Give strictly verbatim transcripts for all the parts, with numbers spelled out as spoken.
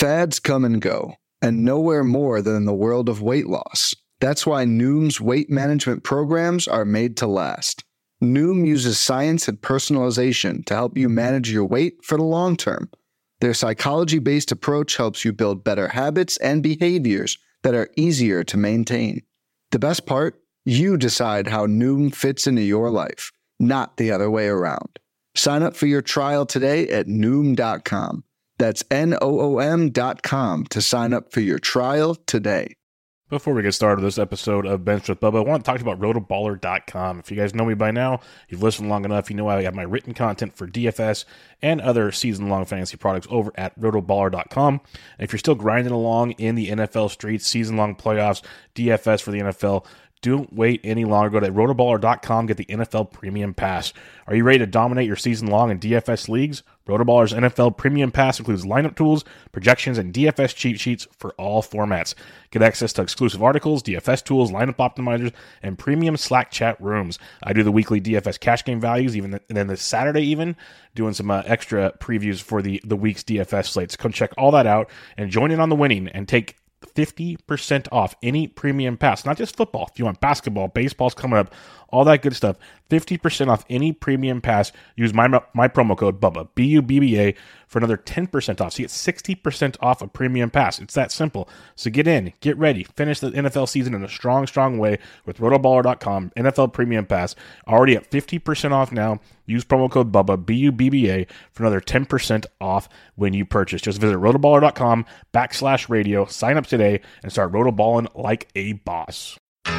Fads come and go, and nowhere more than in the world of weight loss. That's why Noom's weight management programs are made to last. Noom uses science and personalization to help you manage your weight for the long term. Their psychology-based approach helps you build better habits and behaviors that are easier to maintain. The best part? You decide how Noom fits into your life, not the other way around. Sign up for your trial today at Noom dot com. That's N O O M dot com to sign up for your trial today. Before we get started with this episode of Bench with Bubba, I want to talk to you about rotoballer dot com. If you guys know me by now, you've listened long enough, you know I have my written content for D F S and other season-long fantasy products over at rotoballer dot com. And if you're still grinding along in the N F L streets, season-long playoffs, D F S for the N F L, don't wait any longer. Go to rotoballer dot com, get the N F L Premium Pass. Are you ready to dominate your season long in D F S leagues? Rotoballer's N F L Premium Pass includes lineup tools, projections, and D F S cheat sheets for all formats. Get access to exclusive articles, D F S tools, lineup optimizers, and premium Slack chat rooms. I do the weekly D F S cash game values, even the, and then this Saturday even, doing some uh, extra previews for the, the week's D F S slates. Come check all that out and join in on the winning and take fifty percent off any premium pass, not just football. If you want basketball, baseball's coming up, all that good stuff, fifty percent off any premium pass. Use my my promo code BUBBA, B U B B A, for another ten percent off. So you get sixty percent off a premium pass. It's that simple. So get in, get ready, finish the N F L season in a strong, strong way with rotoballer dot com, N F L Premium Pass, already at fifty percent off now. Use promo code BUBBA, B U B B A, for another ten percent off when you purchase. Just visit rotoballer dot com backslash radio, sign up today, and start rotoballing like a boss.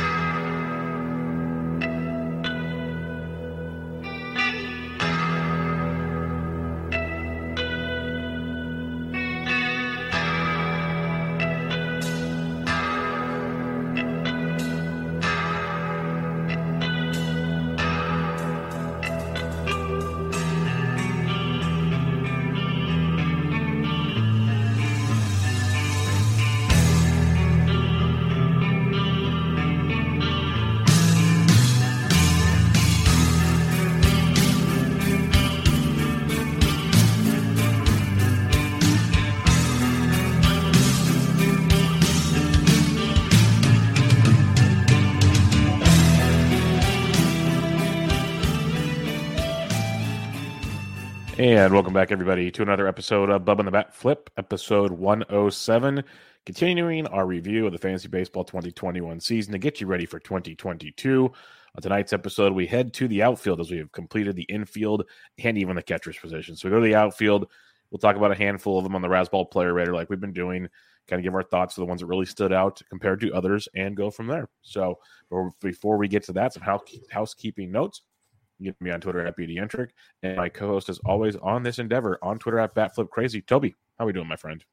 And welcome back, everybody, to another episode of Bubba and the Bat Flip, episode one oh seven, continuing our review of the Fantasy Baseball twenty twenty-one season to get you ready for twenty twenty-two. On tonight's episode, we head to the outfield as we have completed the infield and even the catcher's position. So we go to the outfield. We'll talk about a handful of them on the Razzball Player Rater like we've been doing, kind of give our thoughts to the ones that really stood out compared to others and go from there. So before we get to that, some housekeeping notes. You can get me on Twitter at BDentric, and my co-host is always on this endeavor on Twitter at BatFlipCrazy. Toby, how are we doing, my friend?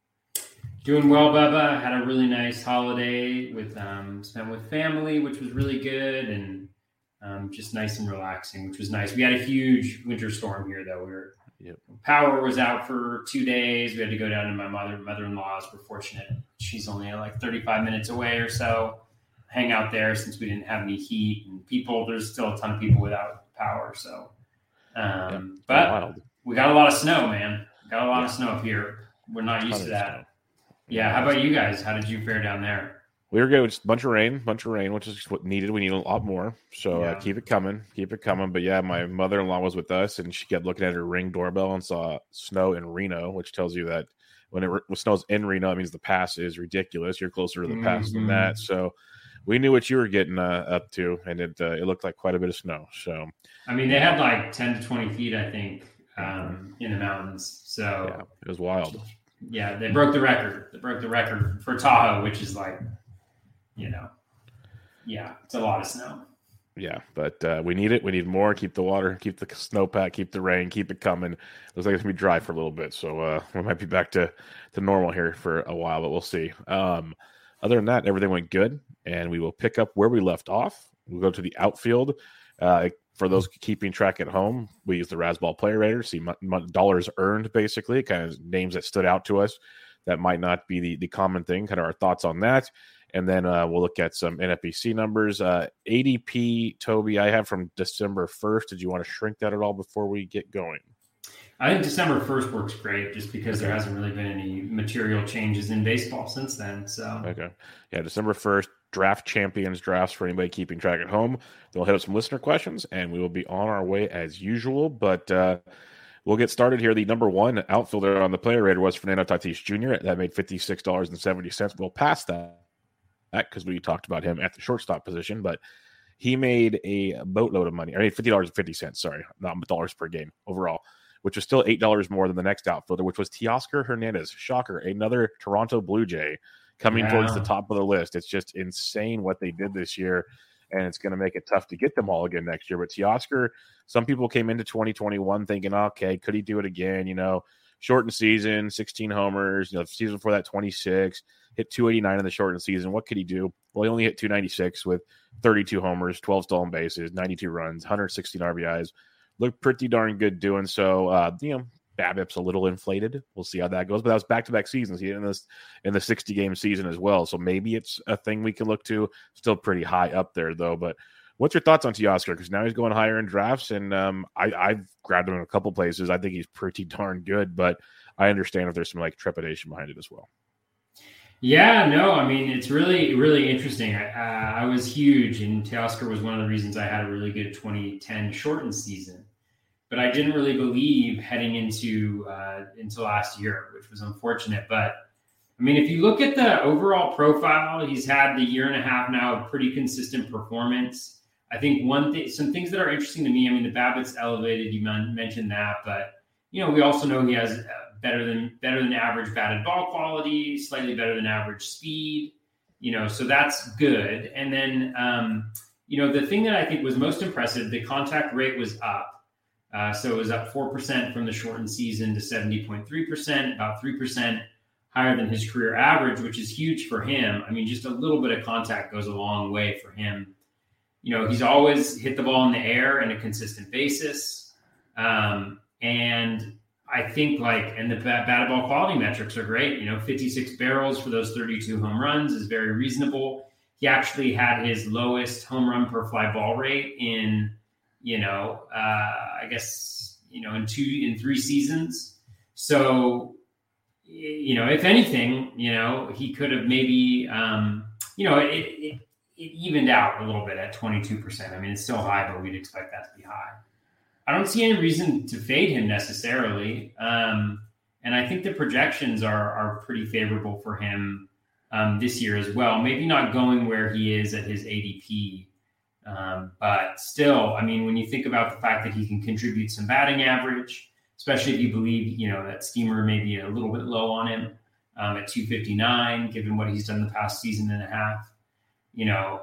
Doing well, Bubba. Had a really nice holiday with um, spent with family, which was really good, and um, just nice and relaxing, which was nice. We had a huge winter storm here, though. We were yep. Power was out for two days. We had to go down to my mother mother-in-law's. We're fortunate; she's only like thirty-five minutes away or so. Hang out there since we didn't have any heat and people. There's still a ton of people without power. So, um, yeah, but wild. We got a lot of snow, man. Got a lot yeah. of snow up here. We're not used to that. Snow. Yeah. How about you guys? How did you fare down there? We were good. Just a bunch of rain, bunch of rain, which is what needed. We need a lot more. So yeah. uh, keep it coming, keep it coming. But yeah, my mother-in-law was with us and she kept looking at her Ring doorbell and saw snow in Reno, which tells you that when it when snows in Reno, it means the pass is ridiculous. You're closer to the pass mm-hmm. than that. So we knew what you were getting uh, up to, and it uh, it looked like quite a bit of snow. So, I mean, they had like ten to twenty feet, I think, um, in the mountains. So yeah, it was wild. Yeah, they broke the record. They broke the record for Tahoe, which is like, you know, yeah, it's a lot of snow. Yeah, but uh, we need it. We need more. Keep the water, keep the snowpack, keep the rain, keep it coming. Looks like it's going to be dry for a little bit, so uh, we might be back to, to normal here for a while, but we'll see. Um, other than that, everything went good, and we will pick up where we left off. We'll go to the outfield. Uh, for those keeping track at home, we use the Razzball Player Rater, see m- m- dollars earned, basically, kind of names that stood out to us that might not be the, the common thing, kind of our thoughts on that. And then uh, we'll look at some N F B C numbers. Uh, A D P, Toby, I have from December first. Did you want to shrink that at all before we get going? I think December first works great just because okay. there hasn't really been any material changes in baseball since then. So okay, yeah, December first, draft champions drafts for anybody keeping track at home. Then we'll hit up some listener questions, and we will be on our way as usual. But uh, we'll get started here. The number one outfielder on the player radar was Fernando Tatis Junior That made fifty-six dollars and seventy cents. We'll pass that because we talked about him at the shortstop position, but he made a boatload of money. I mean, fifty dollars and fifty cents, sorry, not dollars per game overall, which was still eight dollars more than the next outfielder, which was Teoscar Hernandez. Shocker, another Toronto Blue Jay coming yeah. towards the top of the list. It's just insane what they did this year, and it's going to make it tough to get them all again next year. But Teoscar, some people came into twenty twenty-one thinking, okay, could he do it again? You know, shortened season, sixteen homers, you know, the season before that, twenty-six, hit two eighty-nine in the shortened season. What could he do? Well, he only hit two ninety-six with thirty-two homers, twelve stolen bases, ninety-two runs, one hundred sixteen R B Is. Looked pretty darn good doing so. Uh, you know, BABIP's a little inflated. We'll see how that goes. But that was back-to-back seasons. He hit in this in the sixty-game season as well. So maybe it's a thing we can look to. Still pretty high up there, though. But what's your thoughts on Teoscar? Because now he's going higher in drafts, and um, I, I've grabbed him in a couple places. I think he's pretty darn good, but I understand if there's some like trepidation behind it as well. Yeah, no, I mean, it's really, really interesting. I, uh, I was huge, and Teoscar was one of the reasons I had a really good twenty ten shortened season. But I didn't really believe heading into uh, into last year, which was unfortunate. But I mean, if you look at the overall profile, he's had the year and a half now of pretty consistent performance. I think one thing, some things that are interesting to me. I mean, the BABIP's elevated. You mentioned that, but you know, we also know he has better than better than average batted ball quality, slightly better than average speed. You know, so that's good. And then, um, you know, the thing that I think was most impressive, the contact rate was up. Uh, so it was up four percent from the shortened season to seventy point three percent, about three percent higher than his career average, which is huge for him. I mean, just a little bit of contact goes a long way for him. You know, he's always hit the ball in the air on a consistent basis. Um, and I think like, and the batted ball quality metrics are great. You know, fifty-six barrels for those thirty-two home runs is very reasonable. He actually had his lowest home run per fly ball rate in, you know, uh, I guess, you know, in two, in three seasons. So, you know, if anything, you know, he could have maybe, um, you know, it, it, it evened out a little bit at twenty-two percent. I mean, it's still high, but we'd expect that to be high. I don't see any reason to fade him necessarily. Um, and I think the projections are, are pretty favorable for him um, this year as well. Maybe not going where he is at his A D P. Um, but still, I mean, when you think about the fact that he can contribute some batting average, especially if you believe, you know, that Steamer may be a little bit low on him um, at two fifty-nine, given what he's done the past season and a half, you know,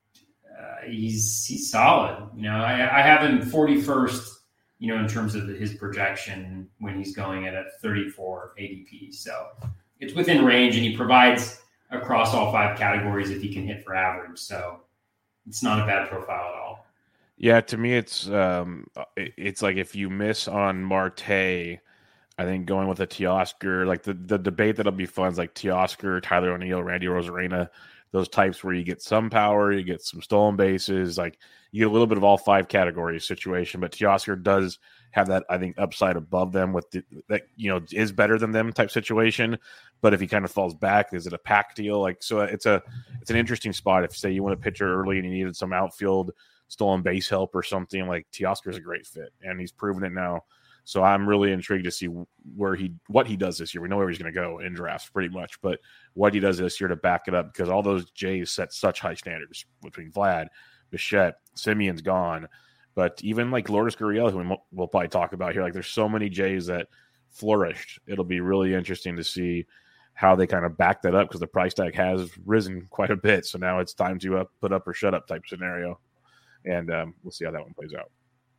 uh, he's he's solid. You know, I, I have him forty-first, you know, in terms of his projection when he's going at a thirty-four A D P. So it's within range, and he provides across all five categories if he can hit for average. So it's not a bad profile at all. Yeah, to me, it's um, it's like if you miss on Marte, I think going with a Teoscar, like the, the debate that'll be fun is like Teoscar, Tyler O'Neill, Randy Rosarena, those types where you get some power, you get some stolen bases, like you get a little bit of all five categories situation. But Teoscar does have that, I think, upside above them with the, that, you know, is better than them type situation. But if he kind of falls back, is it a pack deal? Like, so it's a, it's an interesting spot. If say you want a pitcher early and you needed some outfield stolen base help or something, like Teoscar's a great fit, and he's proven it now. So I'm really intrigued to see where he, what he does this year. We know where he's going to go in drafts pretty much, but what he does this year to back it up, because all those Jays set such high standards between Vlad, Bichette, Simeon's gone. But even like Lourdes Gurriel, who we'll probably talk about here, like there's so many Jays that flourished. It'll be really interesting to see how they kind of back that up, because the price tag has risen quite a bit. So now it's time to uh, put up or shut up type scenario. And um, we'll see how that one plays out.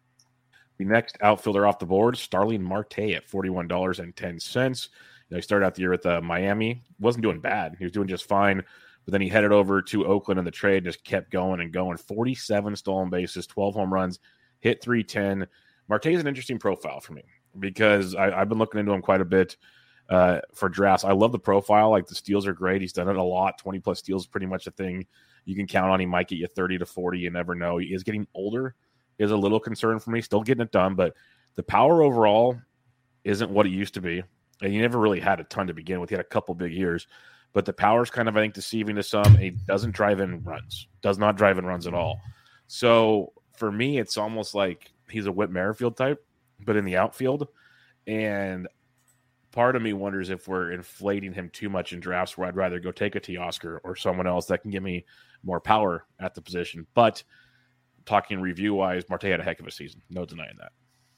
The next outfielder off the board, Starling Marte at forty-one dollars and ten cents. You know, he started out the year with uh, Miami. Wasn't doing bad. He was doing just fine. But then he headed over to Oakland in the trade, just kept going and going. forty-seven stolen bases, twelve home runs, hit three ten. Marte is an interesting profile for me because I, I've been looking into him quite a bit uh, for drafts. I love the profile. Like the steals are great. He's done it a lot. twenty plus steals is pretty much a thing you can count on. He might get you thirty to forty. You never know. He is getting older, is a little concern for me. Still getting it done, but the power overall isn't what it used to be. And he never really had a ton to begin with. He had a couple big years. But the power's kind of, I think, deceiving to some. He doesn't drive in runs. Does not drive in runs at all. So for me, it's almost like he's a Whit Merrifield type, but in the outfield. And part of me wonders if we're inflating him too much in drafts where I'd rather go take a Teoscar or someone else that can give me more power at the position. But talking review-wise, Marte had a heck of a season. No denying that.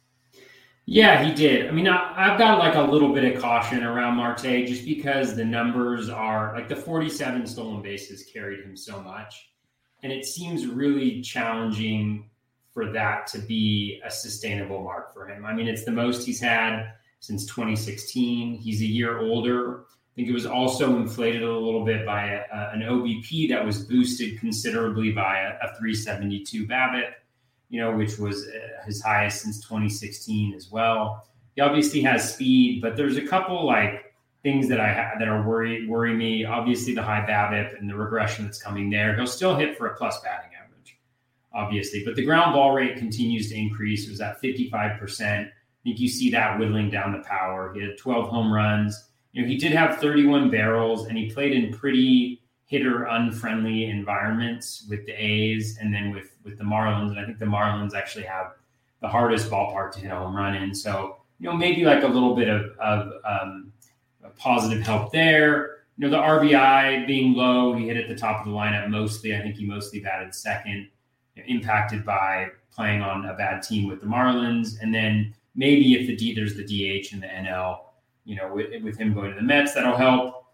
Yeah, he did. I mean, I, I've got like a little bit of caution around Marte just because the numbers are like the forty-seven stolen bases carried him so much. And it seems really challenging for that to be a sustainable mark for him. I mean, it's the most he's had since twenty sixteen. He's a year older. I think it was also inflated a little bit by a, a, an O B P that was boosted considerably by a, a three seventy-two BABIP, you know, which was uh, his highest since twenty sixteen as well. He obviously has speed, but there's a couple like things that I ha- that are worry worry me. Obviously, the high BABIP and the regression that's coming there. He'll still hit for a plus batting average, obviously, but the ground ball rate continues to increase. It was at fifty-five percent. I think you see that whittling down the power. He had twelve home runs. You know, he did have thirty-one barrels, and he played in pretty hitter unfriendly environments with the A's and then with, with the Marlins. And I think the Marlins actually have the hardest ballpark to hit a home run in. So, you know, maybe like a little bit of, of um, positive help there. You know, the R B I being low, he hit at the top of the lineup mostly. I think he mostly batted second, you know, impacted by playing on a bad team with the Marlins. And then maybe if the D, there's the D H and the N L, you know, with, with him going to the Mets, that'll help.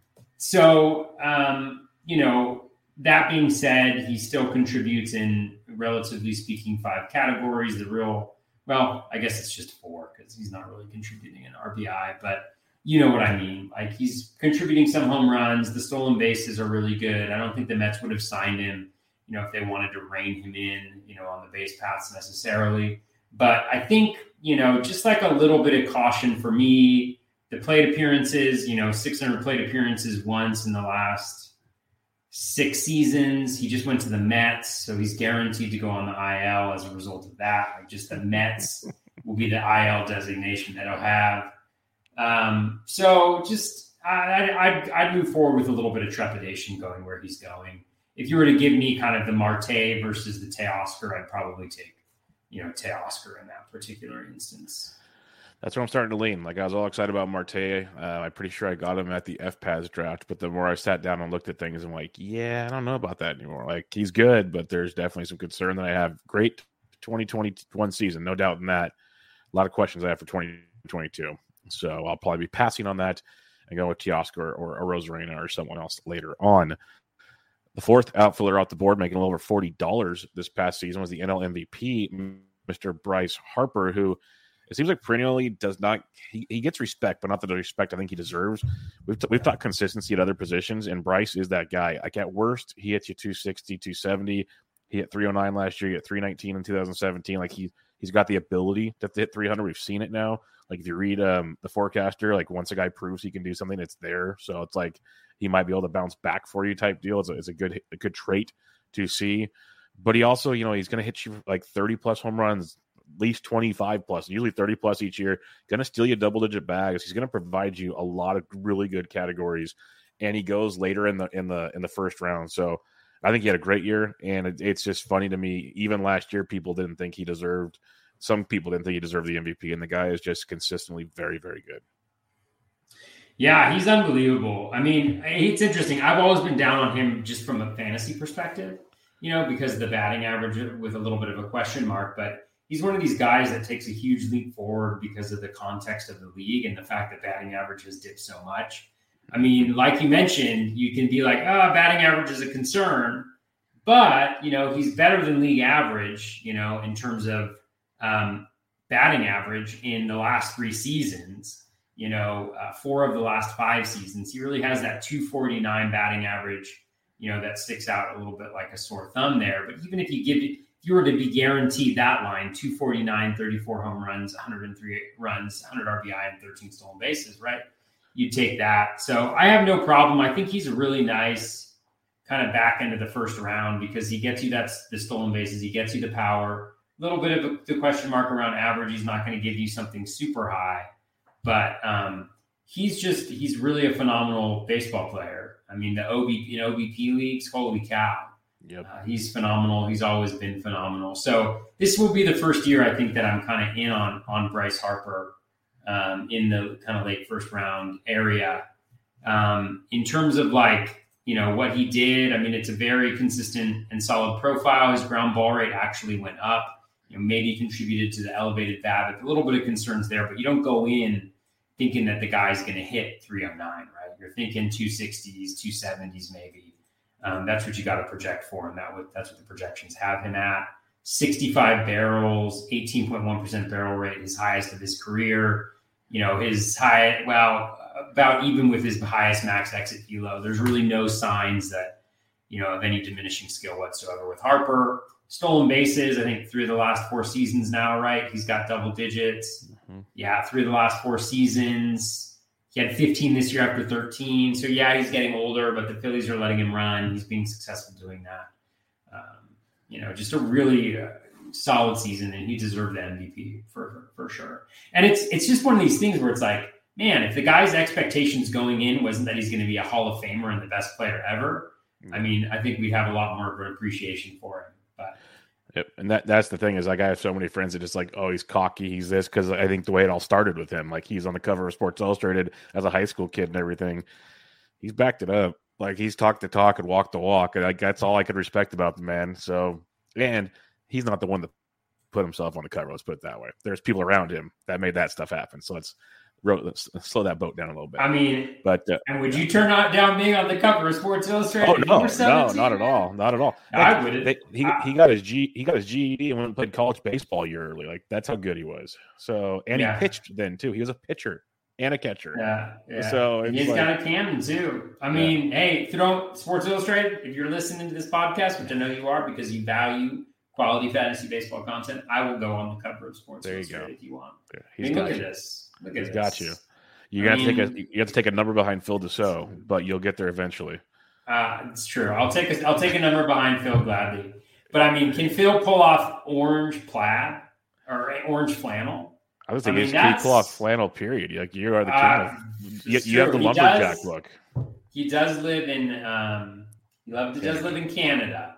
So, um, you know, that being said, he still contributes in, relatively speaking, five categories. The real, well, I guess it's just four because he's not really contributing in R B I, but you know what I mean. Like, he's contributing some home runs. The stolen bases are really good. I don't think the Mets would have signed him, you know, if they wanted to rein him in, you know, on the base paths necessarily. But I think, you know, just like a little bit of caution for me. The plate appearances, you know, six hundred plate appearances once in the last six seasons. He just went to the Mets, so he's guaranteed to go on the I L as a result of that. Like, just the Mets will be the I L designation that he'll have. Um, so just I, I'd, I'd move forward with a little bit of trepidation going where he's going. If you were to give me kind of the Marte versus the Teoscar, I'd probably take, you know, Teoscar in that particular instance. That's where I'm starting to lean. Like, I was all excited about Marte. Uh, I'm pretty sure I got him at the F P A S draft, but the more I sat down and looked at things, I'm like, yeah, I don't know about that anymore. Like, he's good, but there's definitely some concern that I have. Great twenty twenty-one season, no doubt in that. A lot of questions I have for twenty twenty-two. So I'll probably be passing on that and going with Teoscar or, or, or Rosarena or someone else later on. The fourth outfielder off the board, making a little over forty dollars this past season, was the N L M V P, Mister Bryce Harper, who it seems like perennially does not he, – he gets respect, but not the respect I think he deserves. We've, t- we've talked consistency at other positions, and Bryce is that guy. Like, at worst, he hits you two sixty, two seventy. He hit three oh nine last year. He hit three nineteen in two thousand seventeen. Like, he, he's got the ability to hit three hundred. We've seen it now. Like, if you read um, the forecaster, like, once a guy proves he can do something, it's there. So it's like he might be able to bounce back for you type deal. It's a, it's a good a good trait to see. But he also, you know, he's going to hit you like thirty-plus home runs, at least twenty-five plus, usually thirty plus each year. Going to steal you double-digit bags. He's going to provide you a lot of really good categories, and he goes later in the in the in the first round. So I think he had a great year, and it, it's just funny to me. Even last year, people didn't think he deserved. Some people didn't think he deserved the M V P, and the guy is just consistently very, very good. Yeah, he's unbelievable. I mean, it's interesting. I've always been down on him just from a fantasy perspective, you know, because of the batting average with a little bit of a question mark. But he's one of these guys that takes a huge leap forward because of the context of the league and the fact that batting average has dipped so much. I mean, like you mentioned, you can be like, oh, batting average is a concern. But, you know, he's better than league average, you know, in terms of um, batting average in the last three seasons. You know, uh, four of the last five seasons, he really has that two forty-nine batting average, you know, that sticks out a little bit like a sore thumb there. But even if you give it, if you were to be guaranteed that line, two forty-nine, thirty-four home runs, one hundred three runs, one hundred R B I, and thirteen stolen bases, right? You take that. So I have no problem. I think he's a really nice kind of back end of the first round because he gets you that's the stolen bases. He gets you the power. A little bit of a, the question mark around average. He's not going to give you something super high. but um, he's just he's really a phenomenal baseball player. I mean, the O B P in O B P leagues, holy cow. Yep. Uh, he's phenomenal. He's always been phenomenal. So this will be the first year I think that I'm kind of in on on Bryce Harper um, in the kind of late first round area. Um, in terms of like, you know, what he did, I mean, it's a very consistent and solid profile. His ground ball rate actually went up. You know, maybe contributed to the elevated BABIP. A little bit of concerns there, but you don't go in thinking that the guy's going to hit three oh nine, right? You're thinking two sixties, two seventies maybe. Um, that's what you got to project for, and that would, that's what the projections have him at. sixty-five barrels, eighteen point one percent barrel rate, his highest of his career. You know, his high, well, about even with his highest max exit velo. There's really no signs that, you know, of any diminishing skill whatsoever with Harper. Stolen bases, I think three of the last four seasons now, right? He's got double digits. Mm-hmm. Yeah, three of the last four seasons. He had fifteen this year after thirteen. So, yeah, he's getting older, but the Phillies are letting him run. He's being successful doing that. Um, you know, just a really uh, solid season, and he deserved the M V P for, for for sure. And it's it's just one of these things where it's like, man, if the guy's expectations going in wasn't that he's going to be a Hall of Famer and the best player ever, mm-hmm. I mean, I think we'd have a lot more of an appreciation for him. But Yep. And that that's the thing is, like, I have so many friends that just like, oh, he's cocky, he's this, because I think the way it all started with him, like he's on the cover of Sports Illustrated as a high school kid and everything. He's backed it up. Like, he's talked the talk and walked the walk. And like, that's all I could respect about the man. So, and he's not the one that put himself on the cover. Let's put it that way. There's people around him that made that stuff happen. So let's, let's slow that boat down a little bit. I mean, but uh, and would you turn down being on the cover of Sports Illustrated? Oh no, no, not at all, not at all. Like, I would. They, he I, he got his G he got his G E D and went and played college baseball a year early. Like, that's how good he was. So, and yeah. he pitched then too. He was a pitcher and a catcher. Yeah, yeah. So he's like, got a cannon too. I mean, yeah. hey, throw Sports Illustrated. If you're listening to this podcast, which I know you are because you value quality fantasy baseball content, I will go on the cover of Sports there Illustrated you go. if you want. Yeah, he's I mean, got look you. at this. Look at he's this. got you. You got to take a you have to take a number behind Phil Dussault, but you'll get there eventually. Uh, it's true. I'll take a I'll take a number behind Phil gladly. But I mean, can Phil pull off orange plaid or orange flannel? I was thinking he pull off flannel. Period. Like, you are the king. Uh, of, you, you have the lumberjack does, look. He does live in um, he loves, he does live in Canada,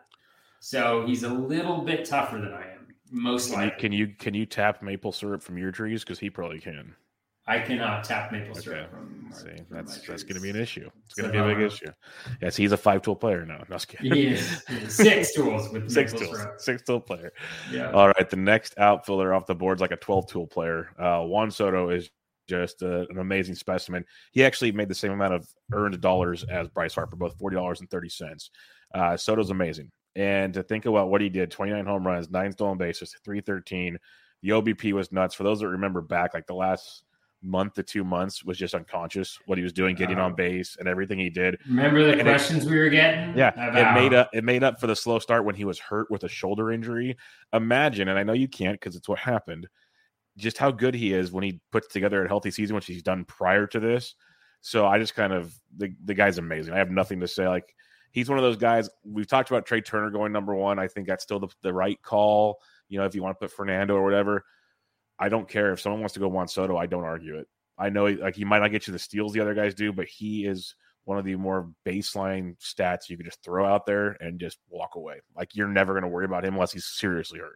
so he's a little bit tougher than I am. Most can likely. You, can you can you tap maple syrup from your trees? Because he probably can. I cannot tap maple syrup okay. from, my, See, from that's my that's going to be an issue. It's going so, to be a big uh, issue. Yes, he's a five-tool player now. No, he is. He is. Six tools with six maple tools. syrup. Six-tool player. Yeah. All right, the next outfielder off the board is like a twelve-tool player. Uh, Juan Soto is just a, an amazing specimen. He actually made the same amount of earned dollars as Bryce Harper, both forty dollars and thirty cents. Uh, Soto's amazing. And to think about what he did, twenty-nine home runs, nine stolen bases, three thirteen. The O B P was nuts. For those that remember back, like the last month to two months was just unconscious what he was doing, getting uh, on base and everything he did. Remember the and questions it, we were getting? Yeah, about... it made up. It made up for the slow start when he was hurt with a shoulder injury. Imagine, and I know you can't because it's what happened, just how good he is when he puts together a healthy season, which he's done prior to this. So I just kind of the the guy's amazing. I have nothing to say. Like, he's one of those guys. We've talked about Trey Turner going number one. I think that's still the, the right call. You know, if you want to put Fernando or whatever, I don't care. If someone wants to go Juan Soto, I don't argue it. I know, like, he might not get you the steals the other guys do, but he is one of the more baseline stats you can just throw out there and just walk away. Like, you're never going to worry about him unless he's seriously hurt.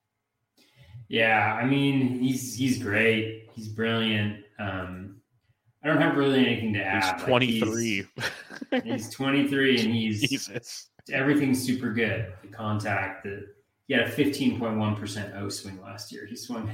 Yeah, I mean, he's he's great. He's brilliant. Um, I don't have really anything to add. He's twenty-three. Like, he's, he's twenty-three, and he's Jesus. Everything's super good. The contact, the he had a fifteen point one percent O swing last year. He swung.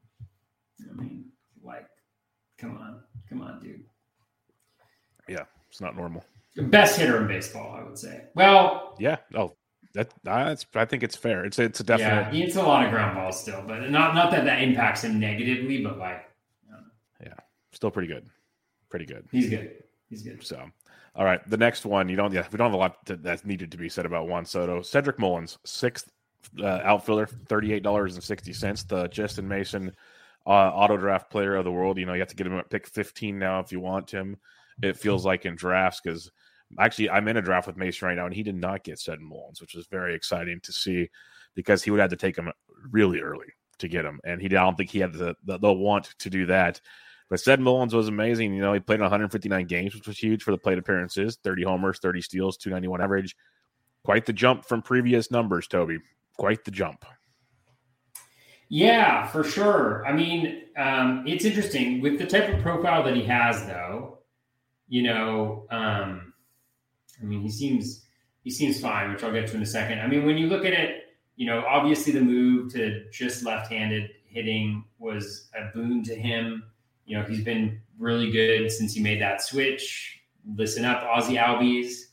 I mean, like, come on, come on, dude. Yeah, it's not normal. Best hitter in baseball, I would say. Well, yeah. Oh, that that's. I think it's fair. It's it's a definite. Yeah, he hits a lot of ground balls still, but not not that that impacts him negatively, but like, I don't know. Yeah, still pretty good. Pretty good. He's good. He's good. So, all right, the next one. You don't. Yeah, we don't have a lot to, that's needed to be said about Juan Soto. Cedric Mullins, sixth uh, outfielder, thirty-eight dollars and sixty cents. The Justin Mason uh, auto draft player of the world. You know, you have to get him at pick fifteen now if you want him. It feels like in drafts, because actually I'm in a draft with Mason right now, and he did not get Cedric Mullins, which was very exciting to see, because he would have to take him really early to get him, and he I don't think he had the the, the want to do that. But Seth Mullins was amazing. You know, he played in one hundred fifty-nine games, which was huge for the plate appearances. thirty homers, thirty steals, two ninety-one average. Quite the jump from previous numbers, Toby. Quite the jump. Yeah, for sure. I mean, um, it's interesting with the type of profile that he has, though. You know, um, I mean, he seems he seems fine, which I'll get to in a second. I mean, when you look at it, you know, obviously the move to just left-handed hitting was a boon to him. You know, he's been really good since he made that switch. Listen up, Aussie Albies.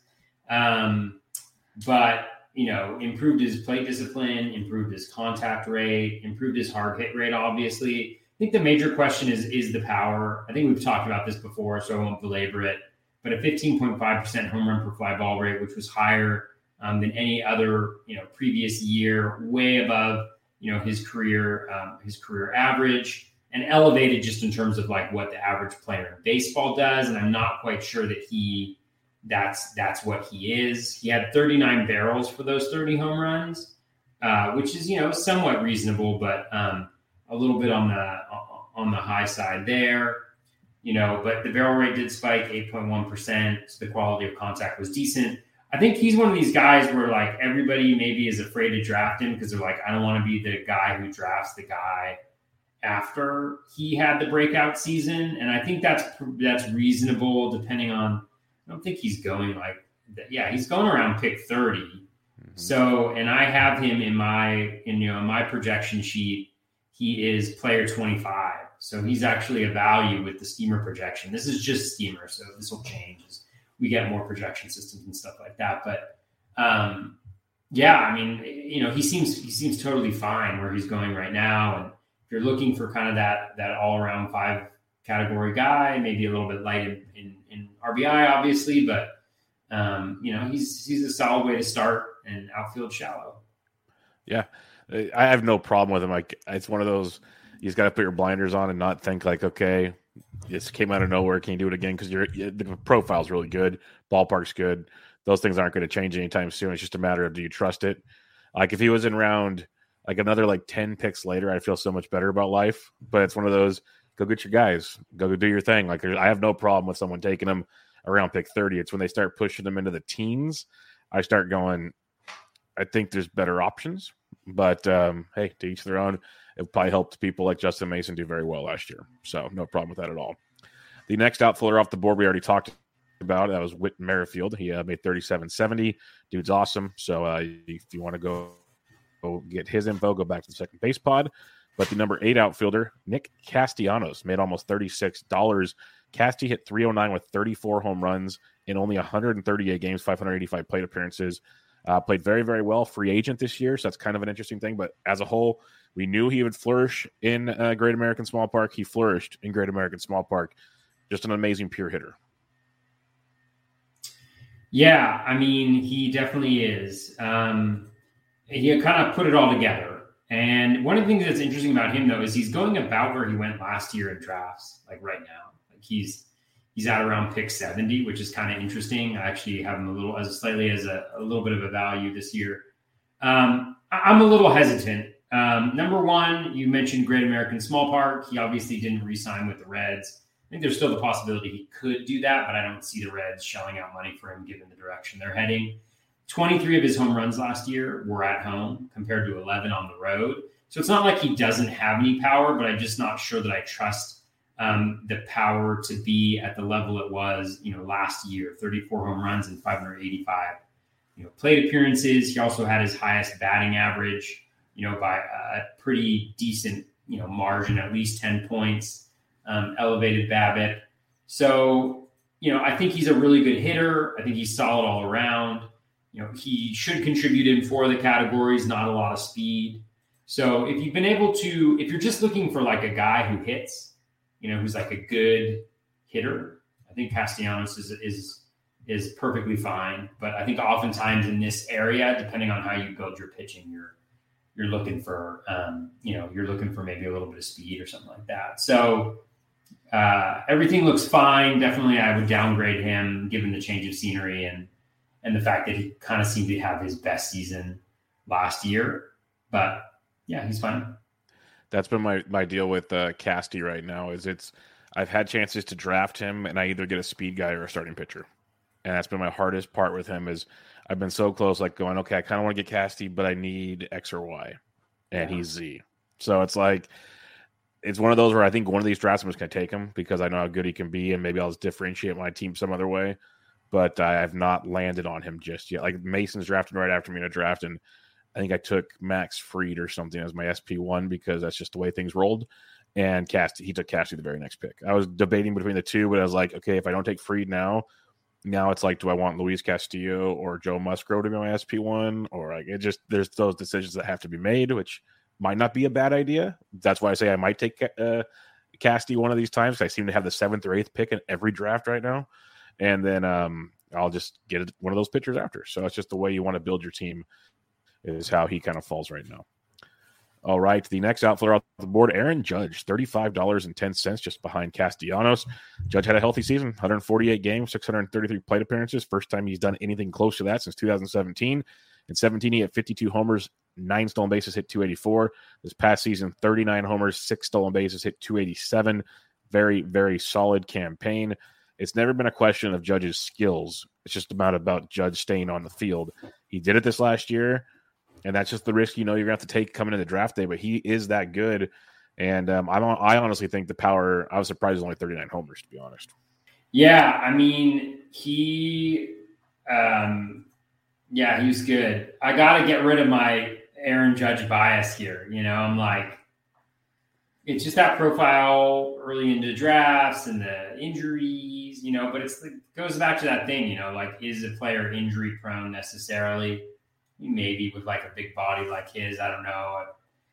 Um, but you know, improved his plate discipline, improved his contact rate, improved his hard hit rate, obviously. I think the major question is, is the power. I think we've talked about this before, so I won't belabor it. But a fifteen point five percent home run per fly ball rate, which was higher um, than any other, you know, previous year, way above, you know, his career, um, his career average, and elevated just in terms of like what the average player in baseball does. And I'm not quite sure that he, That's that's what he is. He had thirty-nine barrels for those thirty home runs, uh, which is, you know, somewhat reasonable, but um, a little bit on the on the high side there. You know, but the barrel rate did spike eight point one percent. So the quality of contact was decent. I think he's one of these guys where like everybody maybe is afraid to draft him because they're like, I don't want to be the guy who drafts the guy after he had the breakout season. And I think that's that's reasonable depending on. I don't think he's going like that. Yeah, he's going around pick thirty. Mm-hmm. So, and I have him in my, in, you know, in my projection sheet, he is player twenty-five. So he's actually a value with the Steamer projection. This is just Steamer. So this will change as we get more projection systems and stuff like that. But um, yeah, I mean, you know, he seems, he seems totally fine where he's going right now. And if you're looking for kind of that, that all around five category guy, maybe a little bit light in, in, in R B I, obviously, but um, you know, he's he's a solid way to start and outfield shallow. Yeah, I have no problem with him. Like, it's one of those, you just got to put your blinders on and not think like, okay, this came out of nowhere. Can you do it again? Because your the profile's really good, ballpark's good. Those things aren't going to change anytime soon. It's just a matter of, do you trust it? Like if he was in round like another like ten picks later, I'd feel so much better about life. But it's one of those. Go get your guys. Go do your thing. Like I have no problem with someone taking them around pick thirty. It's when they start pushing them into the teens, I start going, I think there's better options. But um, hey, to each their own. It probably helped people like Justin Mason do very well last year. So no problem with that at all. The next outfielder off the board we already talked about, that was Whit Merrifield. He uh, made thirty-seven seventy. Dude's awesome. So uh, if you want to go, go get his info, go back to the second base pod. But the number eight outfielder, Nick Castellanos, made almost thirty-six dollars. Casty hit three oh nine with thirty-four home runs in only one hundred thirty-eight games, five hundred eighty-five plate appearances. Uh, played very, very well. Free agent this year, so that's kind of an interesting thing. But as a whole, we knew he would flourish in uh, Great American Small Park. He flourished in Great American Small Park. Just an amazing pure hitter. Yeah, I mean, he definitely is. Um, he kind of put it all together. And one of the things that's interesting about him, though, is he's going about where he went last year in drafts, like right now. Like he's he's at around pick seventy, which is kind of interesting. I actually have him a little, as slightly as a, a little bit of a value this year. Um, I'm a little hesitant. Um, number one, you mentioned Great American Small Park. He obviously didn't re-sign with the Reds. I think there's still the possibility he could do that, but I don't see the Reds shelling out money for him given the direction they're heading. twenty-three of his home runs last year were at home compared to eleven on the road. So it's not like he doesn't have any power, but I'm just not sure that I trust um, the power to be at the level it was, you know, last year, thirty-four home runs and five hundred eighty-five, you know, plate appearances. He also had his highest batting average, you know, by a pretty decent, you know, margin, at least ten points, um, elevated BABIP. So, you know, I think he's a really good hitter. I think he's solid all around. You know, he should contribute in four of the categories, not a lot of speed. So if you've been able to, if you're just looking for like a guy who hits, you know, who's like a good hitter, I think Castellanos is, is, is perfectly fine. But I think oftentimes in this area, depending on how you build your pitching, you're, you're looking for, um, you know, you're looking for maybe a little bit of speed or something like that. So uh, everything looks fine. Definitely I would downgrade him given the change of scenery and, and the fact that he kind of seemed to have his best season last year. But yeah, he's fine. That's been my, my deal with uh, Casty right now is it's, I've had chances to draft him, and I either get a speed guy or a starting pitcher. And that's been my hardest part with him is I've been so close, like going, okay, I kind of want to get Casty, but I need X or Y, and yeah. he's Z. So it's like it's one of those where I think one of these drafts I'm just going to take him because I know how good he can be, and maybe I'll just differentiate my team some other way. But I have not landed on him just yet. Like Mason's drafting right after me in a draft, and I think I took Max Fried or something as my S P one because that's just the way things rolled. And Casty, he took Casty the very next pick. I was debating between the two, but I was like, okay, if I don't take Fried now, now it's like, do I want Luis Castillo or Joe Musgrove to be my S P one? Or like, it just, there's those decisions that have to be made, which might not be a bad idea. That's why I say I might take uh, Casty one of these times. I seem to have the seventh or eighth pick in every draft right now. And then um, I'll just get one of those pitchers after. So it's just the way you want to build your team is how he kind of falls right now. All right, the next outfielder off the board, Aaron Judge, thirty-five dollars and ten cents, just behind Castellanos. Judge had a healthy season, one hundred forty-eight games, six hundred thirty-three plate appearances. First time he's done anything close to that since two thousand seventeen. In seventeen, he had fifty-two homers, nine stolen bases, hit two eighty-four. This past season, thirty-nine homers, six stolen bases, hit two eighty-seven. Very, very solid campaign. It's never been a question of Judge's skills. It's just about, about Judge staying on the field. He did it this last year. And that's just the risk, you know, you're going to have to take coming into draft day. But he is that good. And um, I don't, I honestly think the power – I was surprised it's only thirty-nine homers, to be honest. Yeah, I mean, he um, – yeah, he was good. I got to get rid of my Aaron Judge bias here. You know, I'm like – it's just that profile early into drafts and the injuries, you know. But it's it goes back to that thing, you know, like is a player injury prone necessarily? Maybe with like a big body like his, I don't know.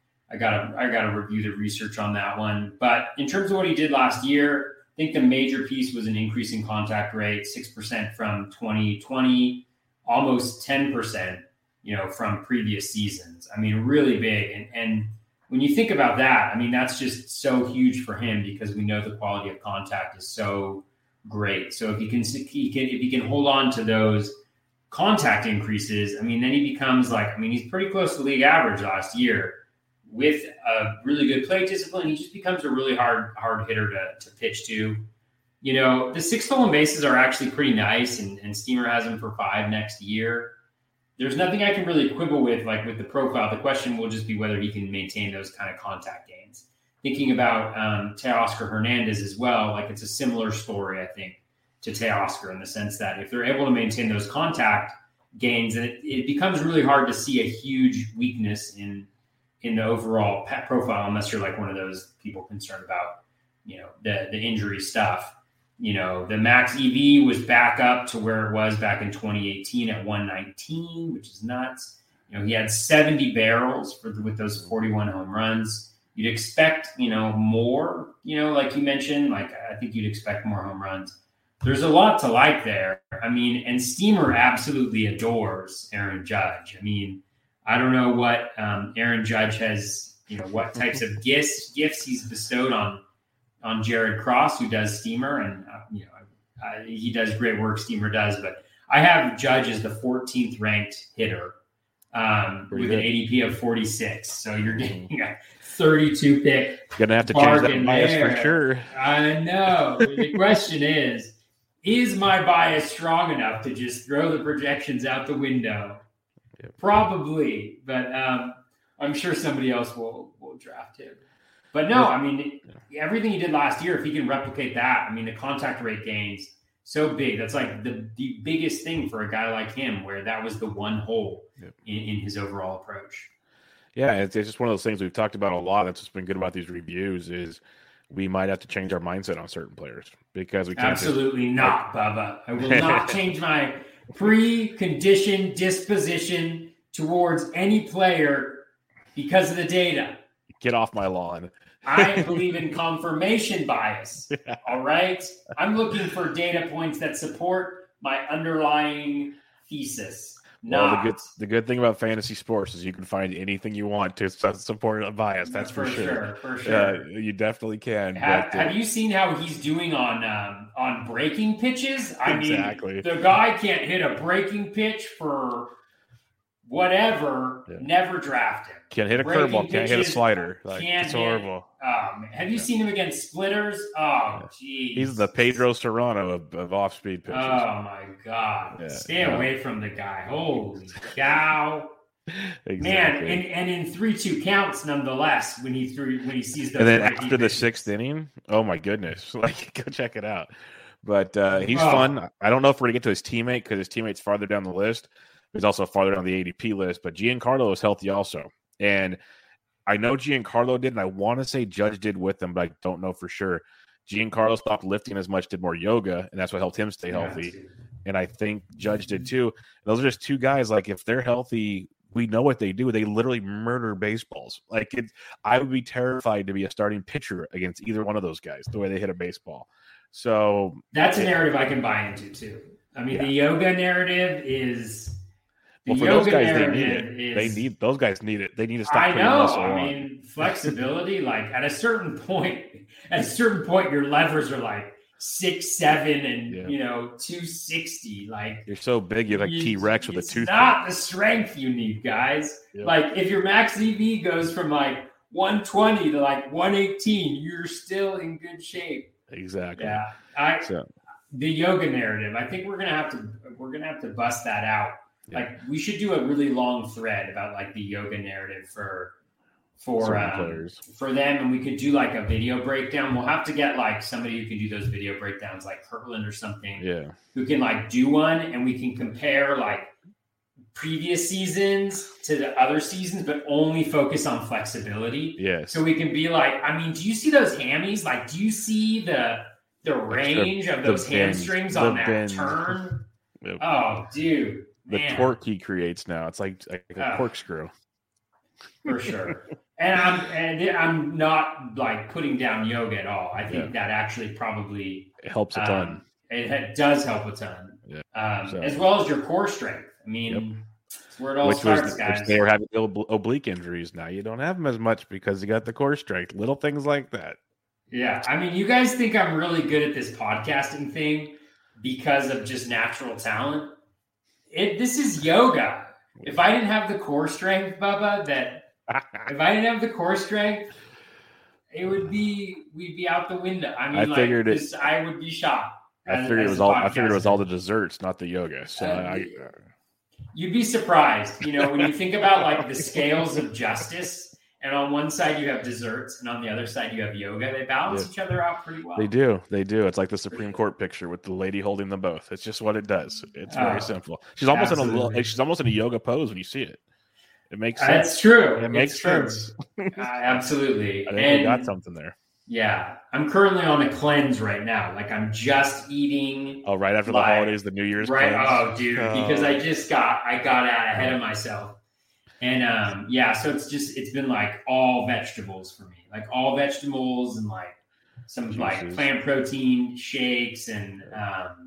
I gotta, I gotta review the research on that one. But in terms of what he did last year, I think the major piece was an increase in contact rate, six percent from twenty twenty, almost ten percent, you know, from previous seasons. I mean, really big. And, and when you think about that, I mean, that's just so huge for him because we know the quality of contact is so great. So if he can, he can, if he can hold on to those contact increases, I mean, then he becomes like, I mean, he's pretty close to league average last year with a really good plate discipline. He just becomes a really hard, hard hitter to, to pitch to. You know, the six stolen bases are actually pretty nice, and, and Steamer has him for five next year. There's nothing I can really quibble with, like with the profile. The question will just be whether he can maintain those kind of contact gains. Thinking about um, Teoscar Hernandez as well, like it's a similar story, I think, to Teoscar in the sense that if they're able to maintain those contact gains, it, it becomes really hard to see a huge weakness in in the overall pet profile, unless you're like one of those people concerned about, you know, the the injury stuff. You know, the max E V was back up to where it was back in twenty eighteen at one nineteen, which is nuts. You know, he had seventy barrels for the, with those forty-one home runs. You'd expect, you know, more, you know, like you mentioned, like I think you'd expect more home runs. There's a lot to like there. I mean, and Steamer absolutely adores Aaron Judge. I mean, I don't know what um, Aaron Judge has, you know, what types of gifts gifts he's bestowed on on Jared Cross, who does Steamer, and uh, you know, uh, he does great work. Steamer does, but I have Judge as the fourteenth ranked hitter um, with good. An A D P of forty-six. So you're getting a thirty-two pick. Gonna have to change that bias there. For sure. I know. The question is. Is my bias strong enough to just throw the projections out the window? Yep. Probably, but um, I'm sure somebody else will will draft him. But no, I mean, yeah. everything he did last year, if he can replicate that, I mean, the contact rate gains so big. That's like the, the biggest thing for a guy like him, where that was the one hole yep. in, in his overall approach. Yeah, it's, it's just one of those things we've talked about a lot. That's what's been good about these reviews is we might have to change our mindset on certain players because we can't. Absolutely just, not, like, Bubba. I will not change my preconditioned disposition towards any player because of the data. Get off my lawn. I believe in confirmation bias. Yeah. All right. I'm looking for data points that support my underlying thesis. Well, the good the good thing about fantasy sports is you can find anything you want to support a bias. That's for, for sure. sure. For sure, uh, you definitely can. Have, but, uh, have you seen how he's doing on um, on breaking pitches? I exactly. mean, the guy can't hit a breaking pitch for whatever, yeah. never draft him. Can't hit a Breaking curveball, can't hit a pitches, slider. Like, can't it's hit- horrible. Um, have you Yeah. seen him against splitters? Oh, jeez. He's the Pedro Serrano of, of off-speed pitches. Oh, my God. Yeah, Stay yeah. away from the guy. Holy cow. Exactly. Man, and, and in three two counts nonetheless when he threw when he sees those. And then breaking after the pitches. sixth inning, oh my goodness! Like, go check it out. But uh, he's Oh. fun. I don't know if we're gonna get to his teammate because his teammate's farther down the list. He's also farther down the A D P list. But Giancarlo is healthy also, and I know Giancarlo did, and I want to say Judge did with him, but I don't know for sure. Giancarlo stopped lifting as much, did more yoga, and that's what helped him stay Yeah, healthy. dude. And I think Judge did too. Those are just two guys. Like, if they're healthy, we know what they do. They literally murder baseballs. Like, it, I would be terrified to be a starting pitcher against either one of those guys, the way they hit a baseball. So That's a narrative I can buy into too. I mean, Yeah. the yoga narrative is. The well, for yoga those guys, they need narrative it. is, They need those guys need it. They need to stop I putting know. muscle I on. mean, flexibility. Like at a certain point, at a certain point, your levers are like six, seven, and Yeah. you know, two sixty. Like You're so big, you're like you- T Rex with a it's toothpick. not the strength you need, guys. Yep. Like if your max E V goes from like one twenty to like one eighteen, you're still in good shape. Exactly. Yeah, I So the yoga narrative. I think we're gonna have to we're gonna have to bust that out. Yeah. Like we should do a really long thread about like the yoga narrative for for certain um, players. for them, and we could do like a video breakdown. We'll have to get like somebody who can do those video breakdowns, like Kirtland or something, Yeah. who can like do one, and we can compare like previous seasons to the other seasons, but only focus on flexibility. Yes. So we can be like, I mean, do you see those hammies? Like, do you see the the range of the those bend, hamstrings the on that bend. turn? Yep. Oh, dude, The man, torque he creates now, it's like, like a Oh. corkscrew. for sure. And I'm and I'm not like putting down yoga at all. I think Yeah. that actually probably It helps a ton. um, it, it does help a ton, Yeah. um, So- as well as your core strength. I mean, Yep. it's where it all Which was starts, guys. which they were having the ob- oblique injuries. Now you don't have them as much because you got the core strength. Little things like that. Yeah, I mean, you guys think I'm really good at this podcasting thing because of just natural talent. It this is yoga. If I didn't have the core strength, Bubba, that if I didn't have the core strength, it would be we'd be out the window. I mean, I like figured it- this, I would be shot. I as- figured it as was a all. I figured it was podcaster. all the desserts, not the yoga. So Uh, I, You'd be surprised, you know, when you think about like the scales of justice, and on one side you have desserts, and on the other side you have yoga. They balance Yeah. each other out pretty well. they do. They do. It's like the Supreme Court picture with the lady holding them both. It's just what it does. It's very Oh, simple. She's almost in a absolutely. little, she's almost in a yoga pose when you see it. It makes sense. That's true. It makes It's true. sense. Uh, absolutely. I think and we got something there. yeah, I'm currently on a cleanse right now. Like I'm just eating Oh, right after the Like, holidays, the New Year's right. cleanse. Oh, dude, Oh. because I just got I got out ahead of myself, and um, yeah, so it's just it's been like all vegetables for me, like all vegetables and like some like Juices. plant protein shakes and um,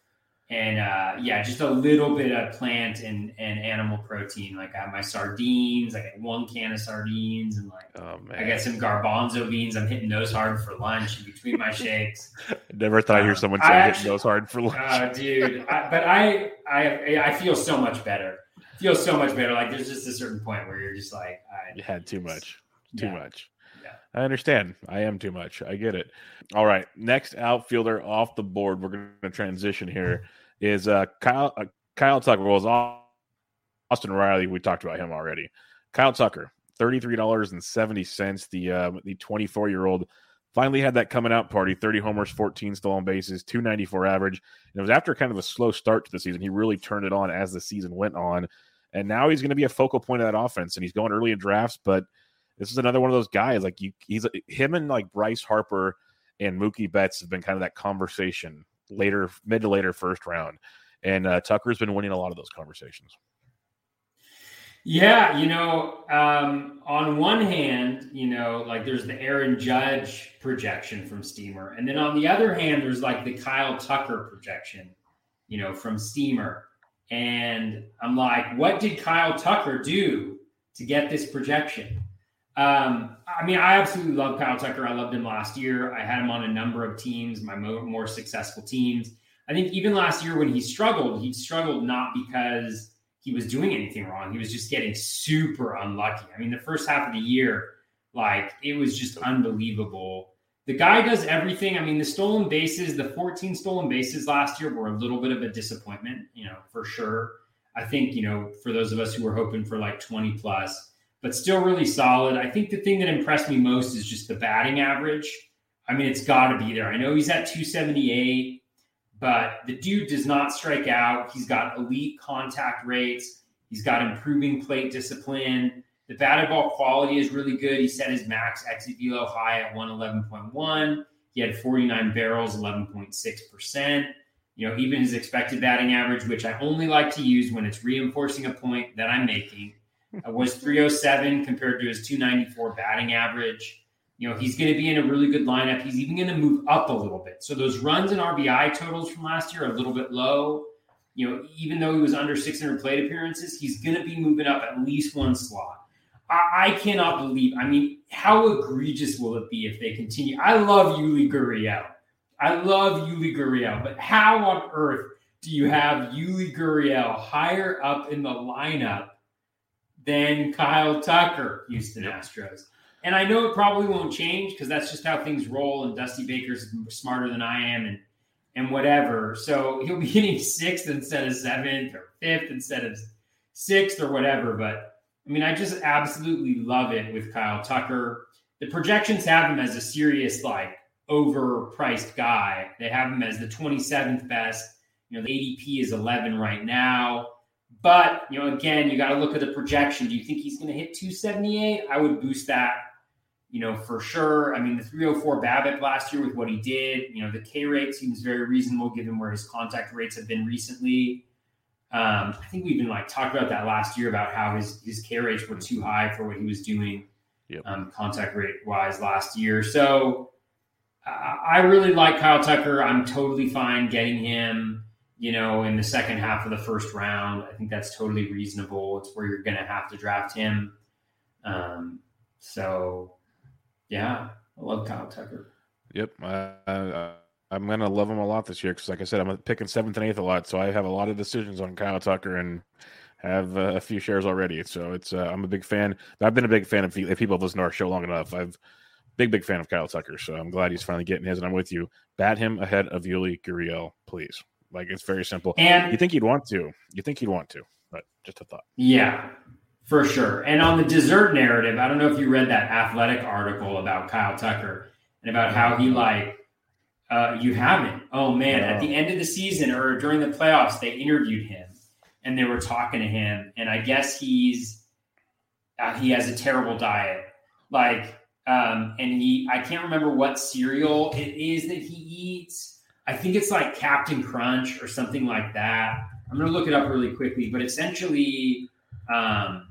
and uh, yeah, just a little bit of plant and and animal protein. Like I have my sardines, I got one can of sardines, and like. Oh I man, got some garbanzo beans. I'm hitting those hard for lunch in between my shakes. I never thought I'd hear Um, someone I say actually- hitting those hard for lunch. Uh, dude, I, but I, I, I feel so much better. Feel so much better. Like there's just a certain point where you're just like, I, You had too much. Too Yeah. much. Yeah. I understand. I am too much. I get it. All right. Next outfielder off the board, we're going to transition here, is uh, Kyle uh, Kyle Tucker. Well, it's Austin Riley. We talked about him already. Kyle Tucker, thirty-three dollars and seventy cents. The uh, the twenty-four-year-old finally had that coming out party. thirty homers, fourteen stolen bases, two ninety-four average. And it was after kind of a slow start to the season. He really turned it on as the season went on. And now he's going to be a focal point of that offense. And he's going early in drafts, but this is another one of those guys. Like you, he's him and like Bryce Harper and Mookie Betts have been kind of that conversation later, mid to later first round. And uh, Tucker's been winning a lot of those conversations. yeah, you know, um, on one hand, you know, like there's the Aaron Judge projection from Steamer, and then on the other hand, there's like the Kyle Tucker projection, you know, from Steamer. And I'm like, what did Kyle Tucker do to get this projection? Um, I mean, I absolutely love Kyle Tucker. I loved him last year. I had him on a number of teams, my more, more successful teams. I think even last year when he struggled, he struggled not because he he was doing anything wrong. He was just getting super unlucky. I mean, the first half of the year, like, it was just unbelievable. The guy does everything. I mean, the stolen bases, the fourteen stolen bases last year were a little bit of a disappointment, you know, for sure. I think, you know, for those of us who were hoping for like twenty plus, but still really solid. I think the thing that impressed me most is just the batting average. I mean, it's got to be there. I know he's at two seventy-eight, but the dude does not strike out. He's got elite contact rates. He's got improving plate discipline. The batted ball quality is really good. He set his max exit velo high at one eleven point one. He had forty-nine barrels, eleven point six percent. You know, even his expected batting average, which I only like to use when it's reinforcing a point that I'm making, was three oh seven compared to his two ninety-four batting average. You know, he's going to be in a really good lineup. He's even going to move up a little bit. So those runs and R B I totals from last year are a little bit low. You know, even though he was under six hundred plate appearances, he's going to be moving up at least one slot. I, I cannot believe, I mean, how egregious will it be if they continue? I love Yuli Gurriel. I love Yuli Gurriel, but how on earth do you have Yuli Gurriel higher up in the lineup than Kyle Tucker, Houston Astros? And I know it probably won't change because that's just how things roll, and Dusty Baker's smarter than I am and and whatever. So he'll be hitting sixth instead of seventh or fifth instead of sixth or whatever. But, I mean, I just absolutely love it with Kyle Tucker. The projections have him as a serious, like, overpriced guy. They have him as the twenty-seventh best. You know, the A D P is eleven right now. But, you know, again, you got to look at the projection. Do you think he's going to hit two seventy-eight? I would boost that, you know, for sure. I mean, the three oh four BABIP last year with what he did, you know, the K rate seems very reasonable given where his contact rates have been recently. Um, I think we even like talked about that last year about how his, his K rates were too high for what he was doing yep. um, contact rate wise last year. So uh, I really like Kyle Tucker. I'm totally fine getting him, you know, in the second half of the first round. I think that's totally reasonable. It's where you're going to have to draft him. Um, so yeah, I love Kyle Tucker. Yep. Uh, uh, I'm going to love him a lot this year because, like I said, I'm picking seventh and eighth a lot. So I have a lot of decisions on Kyle Tucker and have uh, a few shares already. So it's uh, I'm a big fan. I've been a big fan of if people have listened to our show long enough. I've big, big fan of Kyle Tucker. So I'm glad he's finally getting his, and I'm with you. Bat him ahead of Yuli Gurriel, please. Like, it's very simple. And you think he'd want to. You think he'd want to, but just a thought. Yeah, for sure. And on the dessert narrative, I don't know if you read that Athletic article about Kyle Tucker and about how he, like, uh, you haven't. Oh, man, no. At the end of the season or during the playoffs, they interviewed him and they were talking to him. And I guess he's uh, he has a terrible diet. Like, um, and he, I can't remember what cereal it is that he eats. I think it's like Captain Crunch or something like that. I'm going to look it up really quickly, but essentially, um,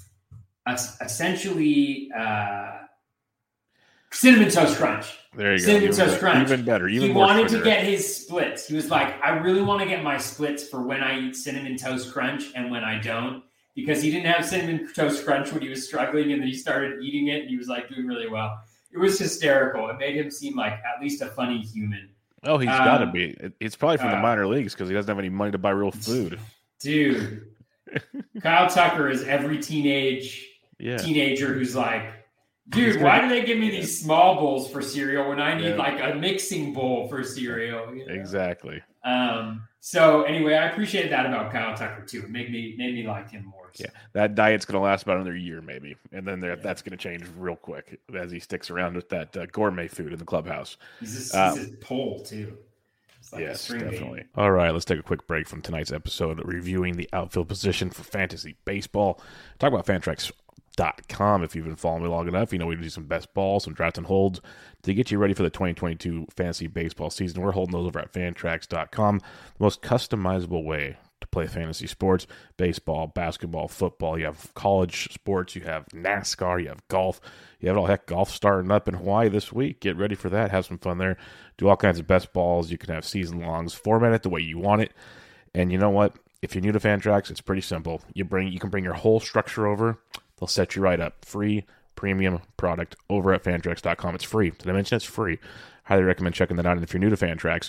essentially, uh, Cinnamon Toast Crunch. There you go. Cinnamon even Toast better. Crunch. Even better. Even he more wanted sugar. to get his splits. He was like, I really want to get my splits for when I eat Cinnamon Toast Crunch and when I don't, because he didn't have Cinnamon Toast Crunch when he was struggling, and then he started eating it and he was like doing really well. It was hysterical. It made him seem like at least a funny human. Oh, he's um, got to be. It's probably from uh, the minor leagues because he doesn't have any money to buy real food. Dude, Kyle Tucker is every teenage yeah. teenager who's like, dude, why do they give me these small bowls for cereal when I need yeah. like a mixing bowl for cereal? You know? Exactly. Um. So anyway, I appreciate that about Kyle Tucker too. It made me made me like him more. So. Yeah, that diet's going to last about another year maybe, and then yeah. that's going to change real quick as he sticks around with that uh, gourmet food in the clubhouse. He's a, um, he's a pole too. Like yes, definitely. Game. All right, let's take a quick break from tonight's episode, reviewing the outfield position for fantasy baseball. Talk about Fantrax dot com. If you've been following me long enough, you know we do some best balls, some draft and holds to get you ready for the twenty twenty-two fantasy baseball season. We're holding those over at Fantrax dot com, the most customizable way to play fantasy sports, baseball, basketball, football. You have college sports, you have NASCAR, you have golf. You have it all. Heck, golf starting up in Hawaii this week. Get ready for that. Have some fun there. Do all kinds of best balls. You can have season longs. Format it the way you want it. And you know what? If you're new to Fantrax, it's pretty simple. You bring you can bring your whole structure over. They'll set you right up. Free premium product over at Fantrax dot com. It's free. Did I mention it's free? Highly recommend checking that out. And if you're new to Fantrax,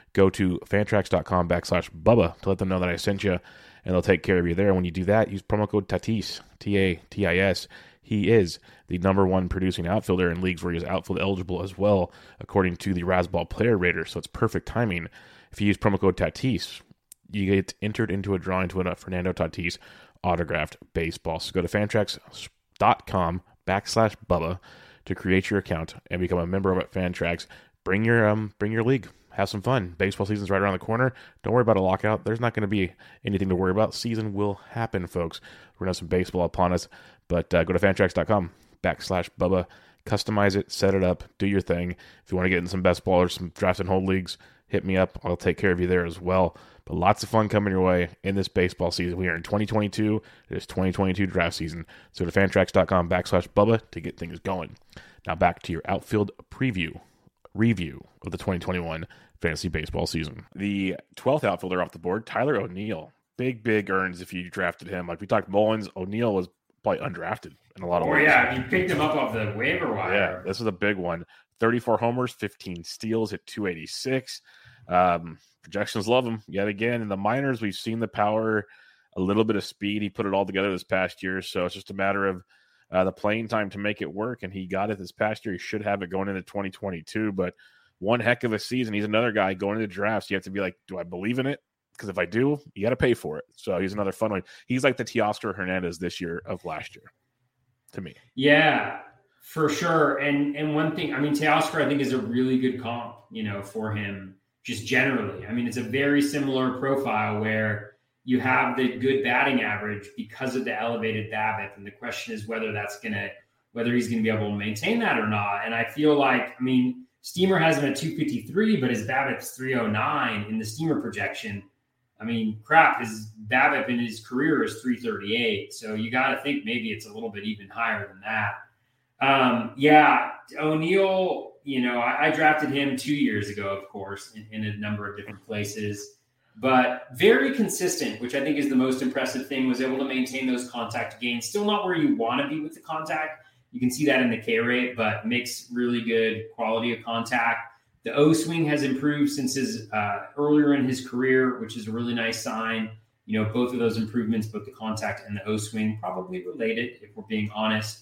go to fantrax.com backslash Bubba to let them know that I sent you, and they'll take care of you there. When you do that, use promo code Tatis, T A T I S. He is the number one producing outfielder in leagues where he is outfield eligible as well, according to the Razzball Player Rater. So it's perfect timing. If you use promo code Tatis, you get entered into a drawing to win a Fernando Tatis autographed baseball. So go to fantrax.com backslash Bubba to create your account and become a member of Fantrax. Bring your um, bring your league. Have some fun. Baseball season's right around the corner. Don't worry about a lockout. There's not going to be anything to worry about. Season will happen, folks. We're going to have some baseball upon us. But uh, go to fantrax.com backslash Bubba. Customize it. Set it up. Do your thing. If you want to get in some best ball or some draft and hold leagues, hit me up. I'll take care of you there as well. But lots of fun coming your way in this baseball season. We are in twenty twenty-two. It is twenty twenty-two draft season. So go to fantrax.com backslash Bubba to get things going. Now back to your outfield preview, review of the twenty twenty-one fantasy baseball season. The twelfth outfielder off the board, Tyler O'Neill. Big, big earns if you drafted him. Like we talked Mullins, O'Neill was probably undrafted in a lot of oh, ways. Oh, yeah. You picked him up off the waiver wire. Yeah, this was a big one. thirty-four homers, fifteen steals at two eighty-six. Um, projections love him. Yet again, in the minors, we've seen the power, a little bit of speed. He put it all together this past year. So it's just a matter of uh, the playing time to make it work. And he got it this past year. He should have it going into twenty twenty-two. But one heck of a season. He's another guy going into drafts. You have to be like, do I believe in it? Because if I do, you got to pay for it. So he's another fun one. He's like the Teoscar Hernandez this year of last year, to me. Yeah, for sure. And and one thing, I mean, Teoscar, I think, is a really good comp, you know, for him just generally. I mean, it's a very similar profile where you have the good batting average because of the elevated BABIP. And the question is whether that's going to, whether he's going to be able to maintain that or not. And I feel like, I mean, Steamer has him at two fifty-three, but his BABIP's three oh nine in the Steamer projection. I mean, crap, his BABIP in his career is three thirty-eight. So you got to think maybe it's a little bit even higher than that. Um, yeah, O'Neill, you know, I, I drafted him two years ago, of course, in, in a number of different places. But very consistent, which I think is the most impressive thing, was able to maintain those contact gains. Still not where you want to be with the contact. You can see that in the K rate, but makes really good quality of contact. The O swing has improved since his uh, earlier in his career, which is a really nice sign. You know, both of those improvements, both the contact and the O swing, probably related, if we're being honest.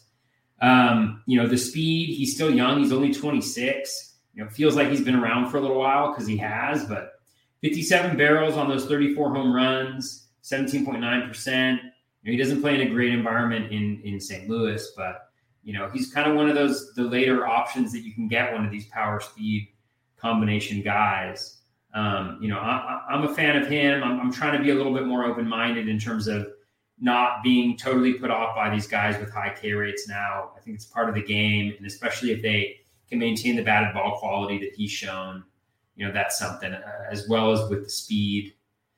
Um, you know, the speed, he's still young. He's only twenty-six. You know, it feels like he's been around for a little while because he has, but fifty-seven barrels on those thirty-four home runs, seventeen point nine percent. You know, he doesn't play in a great environment in, in Saint Louis, but, you know, he's kind of one of those, the later options that you can get one of these power speed combination guys. Um, you know, I, I'm a fan of him. I'm, I'm trying to be a little bit more open-minded in terms of not being totally put off by these guys with high K rates now. I think it's part of the game, and especially if they can maintain the batted ball quality that he's shown, you know, that's something, uh, as well as with the speed.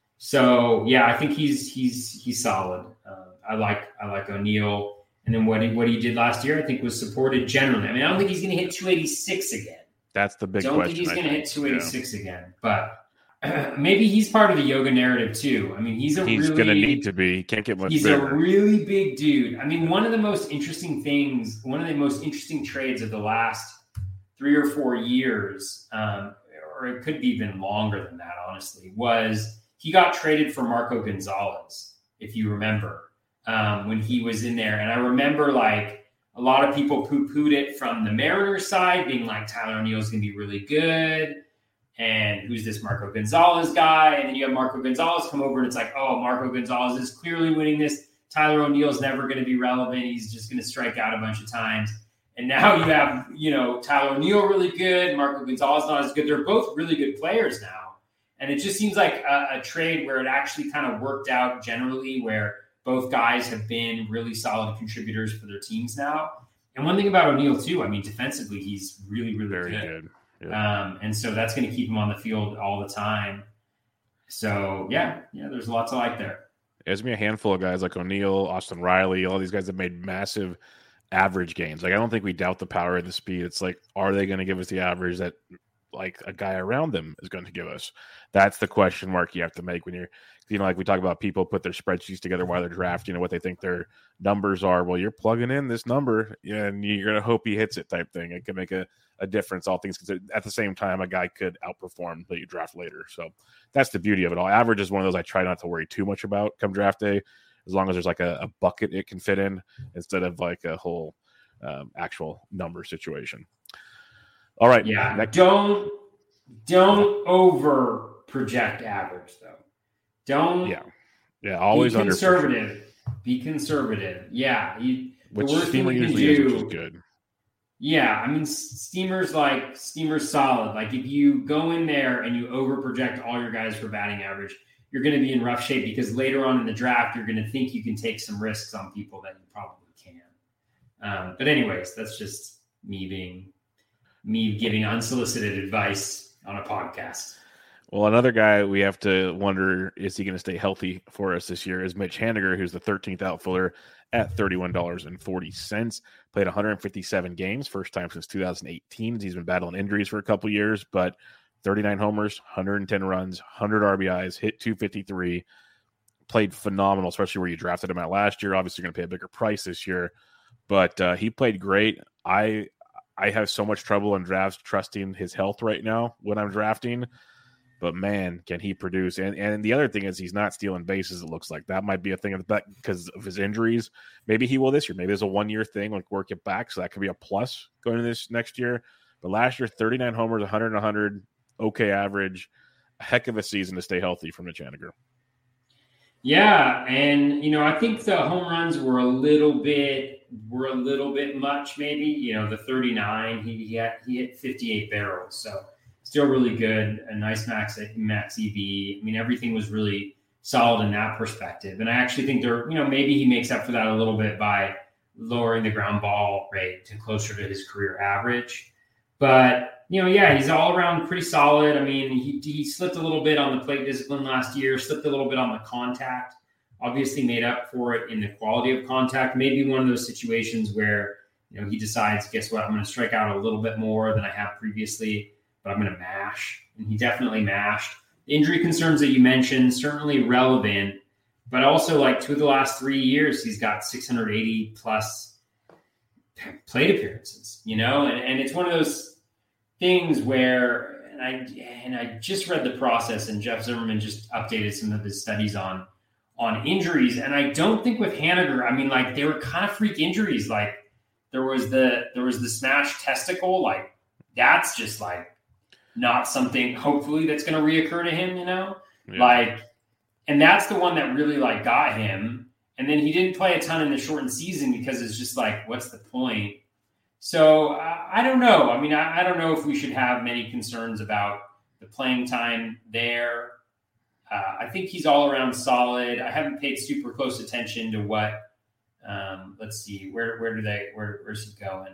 So yeah, I think he's he's he's solid. Uh, I like I like O'Neill, and then what he, what he did last year, I think, was supported generally. I mean, I don't think he's going to hit two eighty-six again. That's the big don't question. Don't think he's going to hit two eighty-six yeah. again, but uh, maybe he's part of the yoga narrative too. I mean, he's a he's really, going to need to be. He can't get much he's bigger. a really big dude. I mean, one of the most interesting things, one of the most interesting trades of the last three or four years, um, or it could be even longer than that, honestly, was he got traded for Marco Gonzalez, if you remember, um, when he was in there. And I remember, like, a lot of people poo-pooed it from the Mariners side, being like, Tyler O'Neill's going to be really good. And who's this Marco Gonzalez guy? And then you have Marco Gonzalez come over, and it's like, oh, Marco Gonzalez is clearly winning this. Tyler O'Neill's never going to be relevant. He's just going to strike out a bunch of times. And now you have, you know, Tyler O'Neill really good, Marco Gonzalez not as good. They're both really good players now. And it just seems like a, a trade where it actually kind of worked out generally, where both guys have been really solid contributors for their teams now. And one thing about O'Neill, too, I mean, defensively, he's really, really Very good. good. Yeah. Um, and so that's going to keep him on the field all the time. So, yeah, yeah, there's lots to like there. There's going to be a handful of guys like O'Neill, Austin Riley, all these guys that made massive average gains. Like, I don't think we doubt the power and the speed. It's like, are they going to give us the average that like a guy around them is going to give us? That's the question mark you have to make when you're, you know, like we talk about people put their spreadsheets together while they're drafting, you know, what they think their numbers are. Well, you're plugging in this number and you're going to hope he hits it type thing. It can make a, a difference, all things considered. At the same time, a guy could outperform that you draft later. So that's the beauty of it all. Average is one of those I try not to worry too much about come draft day, as long as there's like a, a bucket it can fit in instead of like a whole um, actual number situation. All right. Yeah. Next. Don't don't over project average though. Don't. Yeah. Yeah. Always be under conservative. Be conservative. Yeah. You, Which the worst Steamer thing you usually can is, do, which is good. Yeah. I mean, Steamer's like Steamer's solid. Like if you go in there and you over project all your guys for batting average, you're going to be in rough shape because later on in the draft, you're going to think you can take some risks on people that you probably can. Um, but anyways, that's just me being me giving unsolicited advice on a podcast. Well, another guy we have to wonder, is he going to stay healthy for us this year, is Mitch Haniger, who's the thirteenth outfielder at thirty-one dollars and forty cents. Played one hundred fifty-seven games, first time since two thousand eighteen. He's been battling injuries for a couple years, but thirty-nine homers, one hundred ten runs, one hundred R B Is, hit two fifty-three. Played phenomenal, especially where you drafted him at last year. Obviously, you're going to pay a bigger price this year, but uh, he played great. I I have so much trouble in drafts trusting his health right now when I'm drafting, but man, can he produce. And and the other thing is he's not stealing bases, it looks like. That might be a thing of the back because of his injuries. Maybe he will this year. Maybe there's a one-year thing, like work it back, so that could be a plus going into this next year. But last year, thirty-nine homers, one hundred and one hundred, okay average. A heck of a season to stay healthy from Mitch Haniger. Yeah, and you know, I think the home runs were a little bit were a little bit much, maybe. You know, the thirty-nine, he he, had, he hit fifty-eight barrels, so still really good. A nice max max E V. I mean, everything was really solid in that perspective. And I actually think there, you know, maybe he makes up for that a little bit by lowering the ground ball rate to closer to his career average. But you know, yeah, he's all around pretty solid. I mean, he, he slipped a little bit on the plate discipline last year, slipped a little bit on the contact, obviously made up for it in the quality of contact. Maybe one of those situations where, you know, he decides, guess what, I'm going to strike out a little bit more than I have previously, but I'm going to mash. And he definitely mashed. The injury concerns that you mentioned, certainly relevant, but also like two of the last three years, he's got six hundred eighty plus plate appearances, you know, and, and it's one of those things where, and I and I just read the process, and Jeff Zimmerman just updated some of his studies on on injuries, and I don't think with Haniger, I mean, like they were kind of freak injuries. Like there was the there was the smashed testicle, like that's just like not something hopefully that's going to reoccur to him, you know, yeah. like, and that's the one that really like got him. And then he didn't play a ton in the shortened season because it's just like, what's the point? So uh, I don't know. I mean, I, I don't know if we should have many concerns about the playing time there. Uh, I think he's all around solid. I haven't paid super close attention to what, um, let's see, where where do they, where where's he going?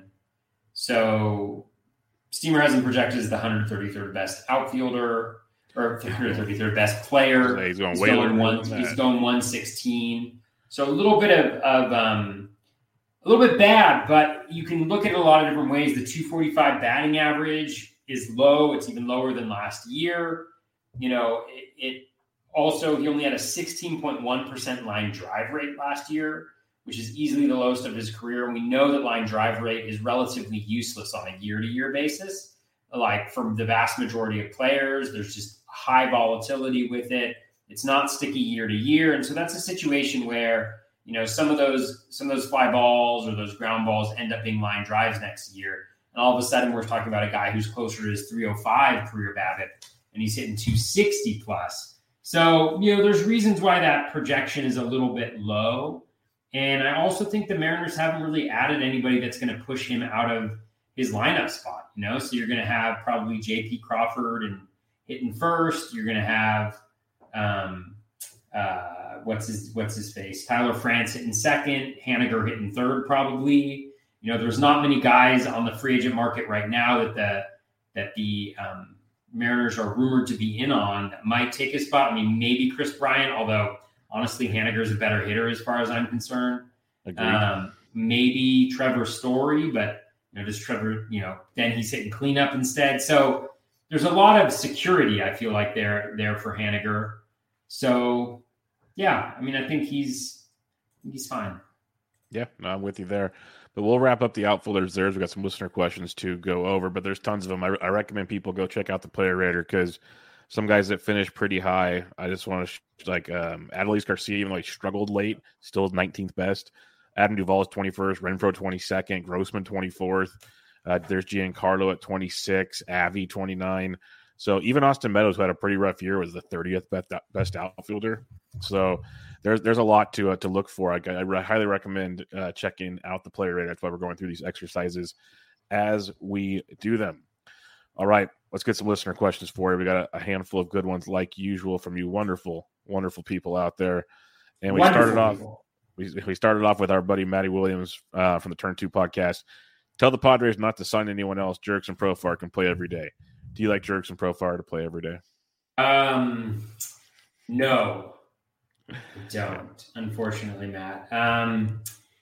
So Steamer has him projected as the one hundred thirty-third best outfielder, or one hundred thirty-third best player. He's going he's way going over one, than that. He's going one sixteen. So a little bit of, of um, a little bit bad, but you can look at it a lot of different ways. The two forty-five batting average is low. It's even lower than last year. You know, it, it also, he only had a sixteen point one percent line drive rate last year, which is easily the lowest of his career. And we know that line drive rate is relatively useless on a year-to-year basis. Like from the vast majority of players, there's just high volatility with it. It's not sticky year to year. And so that's a situation where, you know, some of those, some of those fly balls or those ground balls end up being line drives next year. And all of a sudden we're talking about a guy who's closer to his three oh five career BABIP and he's hitting two sixty plus. So, you know, there's reasons why that projection is a little bit low. And I also think the Mariners haven't really added anybody that's going to push him out of his lineup spot, you know? So you're going to have probably J P Crawford and hitting first. You're going to have, um, uh, what's his, what's his face? Tyler France hitting second, Haniger hitting third, probably. You know, there's not many guys on the free agent market right now that the, that the um, Mariners are rumored to be in on that might take his spot. I mean, maybe Chris Bryant, although honestly, Haniger is a better hitter as far as I'm concerned. Um, maybe Trevor Story, but you know, just Trevor, you know, then he's hitting cleanup instead. So there's a lot of security, I feel like, there there for Haniger. So, yeah, I mean, I think he's he's fine. Yeah, no, I'm with you there. But we'll wrap up the outfielders there. We've got some listener questions to go over, but there's tons of them. I, I recommend people go check out the player rater because some guys that finished pretty high, I just want to, sh- like um, Adolis Garcia, even though he struggled late, still nineteenth best. Adam Duvall is twenty-first, Renfroe twenty-second, Grossman twenty-fourth. Uh, there's Giancarlo at twenty-six, Avi twenty-nine. So even Austin Meadows, who had a pretty rough year, was the thirtieth best, best outfielder. So there's there's a lot to uh, to look for. I, I re- highly recommend uh, checking out the player rater. That's why we're going through these exercises as we do them. All right, let's get some listener questions for you. We got a, a handful of good ones, like usual, from you wonderful, wonderful people out there. And we Wonderful started off. people. We, we started off with our buddy Matty Williams uh, from the Turn Two podcast. Tell the Padres not to sign anyone else. Jerks and Profar can play every day. Do you like Jerks and Profar to play every day? Um, no, I don't. Unfortunately, Matt. Um,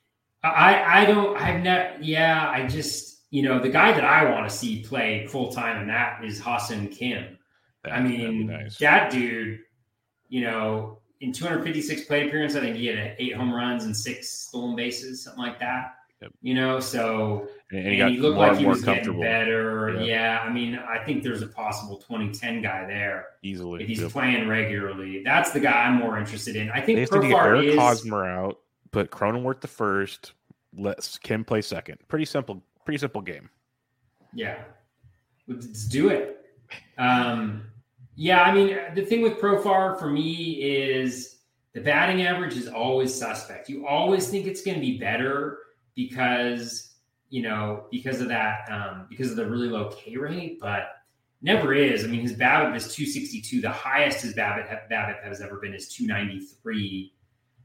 I I don't. I've never. Yeah, I just you know the guy that I want to see play full time, and that is Ha-Seong Kim. That, I mean, nice. that dude. You know, in two hundred fifty-six plate appearances, I think he had eight home runs and six stolen bases, something like that. Yep. You know, so and, and and he, got he looked more like and he more was getting comfortable. better. Yep. Yeah, I mean, I think there's a possible twenty ten guy there Easily. if he's Yep. playing regularly. That's the guy I'm more interested in. I They think used to get Profar Eric is Hosmer out, put Cronenworth the first, let Kim play second. Pretty simple, pretty simple game. yeah. Let's do it. Um, yeah, I mean, the thing with Profar for me is the batting average is always suspect. You always think it's going to be better because, you know, because of that, um, because of the really low K rate, but never is. I mean, his BABIP is two sixty-two. The highest his BABIP, BABIP has ever been is two ninety-three.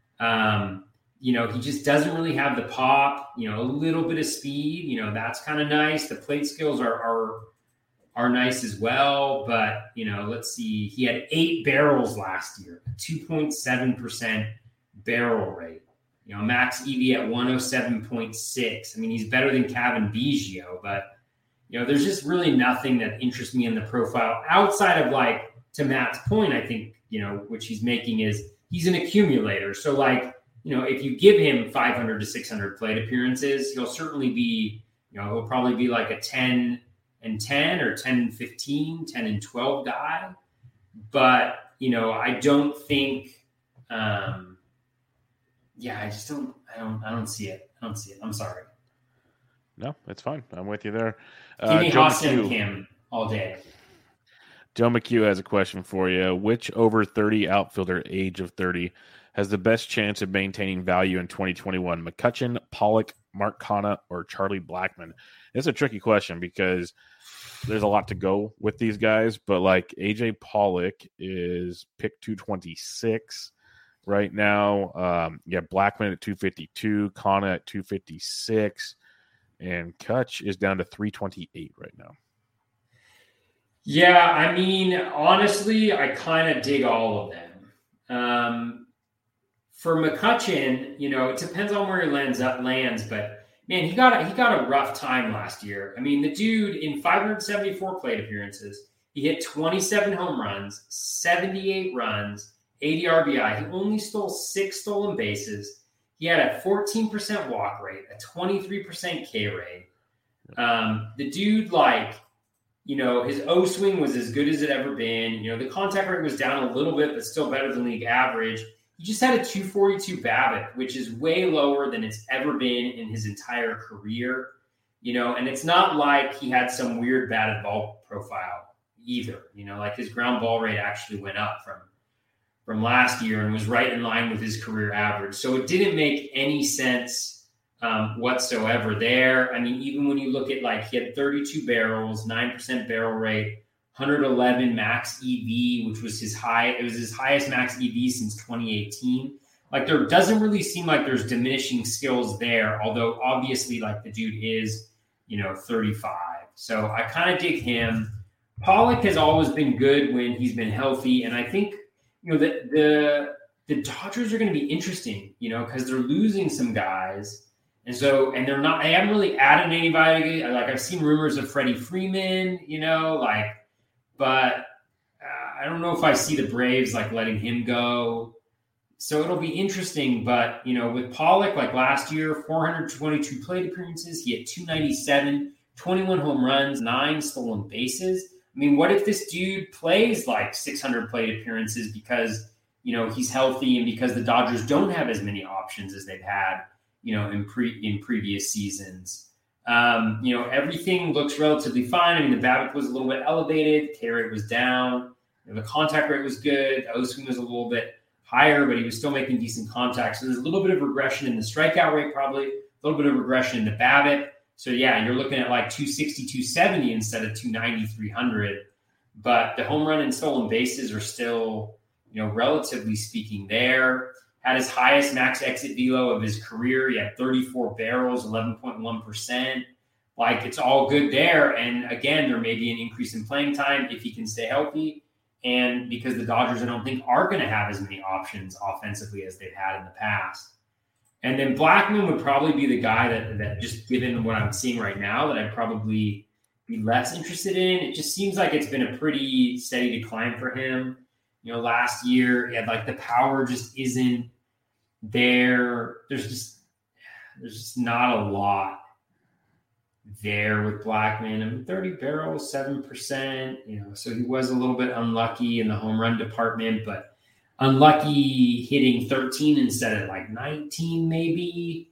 Um, you know, he just doesn't really have the pop, you know, a little bit of speed, you know, that's kind of nice. The plate skills are, are, are nice as well, but you know, let's see, he had eight barrels last year, two point seven percent barrel rate, you know, max E V at one oh seven point six. I mean, he's better than Kevin Biggio, but you know, there's just really nothing that interests me in the profile outside of, like, to Matt's point, I think, you know, which he's making is he's an accumulator. So like, you know, if you give him five hundred to six hundred plate appearances, he'll certainly be, you know, he'll probably be like a ten and ten or ten and fifteen, ten and twelve guy. But, you know, I don't think, um, yeah, I just don't, I don't, I don't see it. I don't see it. I'm sorry. No, it's fine. I'm with you there. Give Uh, me Joe Ha-Seong McHugh. Kim all day. Joe McHugh has a question for you. Which over thirty outfielder, age of thirty, has the best chance of maintaining value in twenty twenty-one? McCutchen, Pollock, Mark Canha, or Charlie Blackmon? It's a tricky question because there's a lot to go with these guys, but like A J Pollock is pick two twenty-six right now. Um, yeah, Blackmon at two fifty-two, Canha at two fifty-six, and Kutch is down to three twenty-eight right now. Yeah, I mean, honestly, I kind of dig all of them. Um, for McCutchen, you know, it depends on where he lands up lands, but man, he got a, he got a rough time last year. I mean, the dude in five hundred seventy-four plate appearances, he hit twenty-seven home runs, seventy-eight runs, eighty R B I. He only stole six stolen bases. He had a fourteen percent walk rate, a twenty-three percent K rate. Um, the dude, like, you know, his O swing was as good as it ever been. You know, the contact rate was down a little bit, but still better than league average. He just had a two forty-two BABIP, which is way lower than it's ever been in his entire career. You know, and it's not like he had some weird batted ball profile either. You know, like his ground ball rate actually went up from from last year and was right in line with his career average. So it didn't make any sense um, whatsoever there. I mean, even when you look at, like, he had thirty-two barrels, nine percent barrel rate, one hundred eleven max E V, which was his high. It was his highest max E V since twenty eighteen. Like, there doesn't really seem like there's diminishing skills there, although obviously, like, the dude is, you know, thirty-five. So I kind of dig him. Pollock has always been good when he's been healthy, and I think, you know, the the the Dodgers are going to be interesting, you know, because they're losing some guys. And so, and they're not, they haven't really added anybody. Like, I've seen rumors of Freddie Freeman, you know, like, but uh, I don't know if I see the Braves like letting him go. So it'll be interesting. But, you know, with Pollock, like last year, four hundred twenty-two plate appearances, he had two ninety-seven, twenty-one home runs, nine stolen bases. I mean, what if this dude plays like six hundred plate appearances because, you know, he's healthy and because the Dodgers don't have as many options as they've had, you know, in pre in previous seasons. Um, you know, everything looks relatively fine. I mean, the BABIP was a little bit elevated, K rate was down, you know, the contact rate was good, the O-swing was a little bit higher, but he was still making decent contact. So there's a little bit of regression in the strikeout rate, probably a little bit of regression in the BABIP. So yeah, you're looking at like two sixty, two seventy instead of two ninety, three hundred. But the home run and stolen bases are still, you know, relatively speaking there. Had his highest max exit velo of his career. He had thirty-four barrels, eleven point one percent. Like, it's all good there. And again, there may be an increase in playing time if he can stay healthy. And because the Dodgers, I don't think, are going to have as many options offensively as they've had in the past. And then Blackmon would probably be the guy that, that just given what I'm seeing right now, that I'd probably be less interested in. It just seems like it's been a pretty steady decline for him. You know, last year, he had like the power just isn't there. There's just, there's just not a lot there with Blackmon. I mean, thirty barrels, seven percent, you know, so he was a little bit unlucky in the home run department, but unlucky hitting thirteen instead of like nineteen, maybe.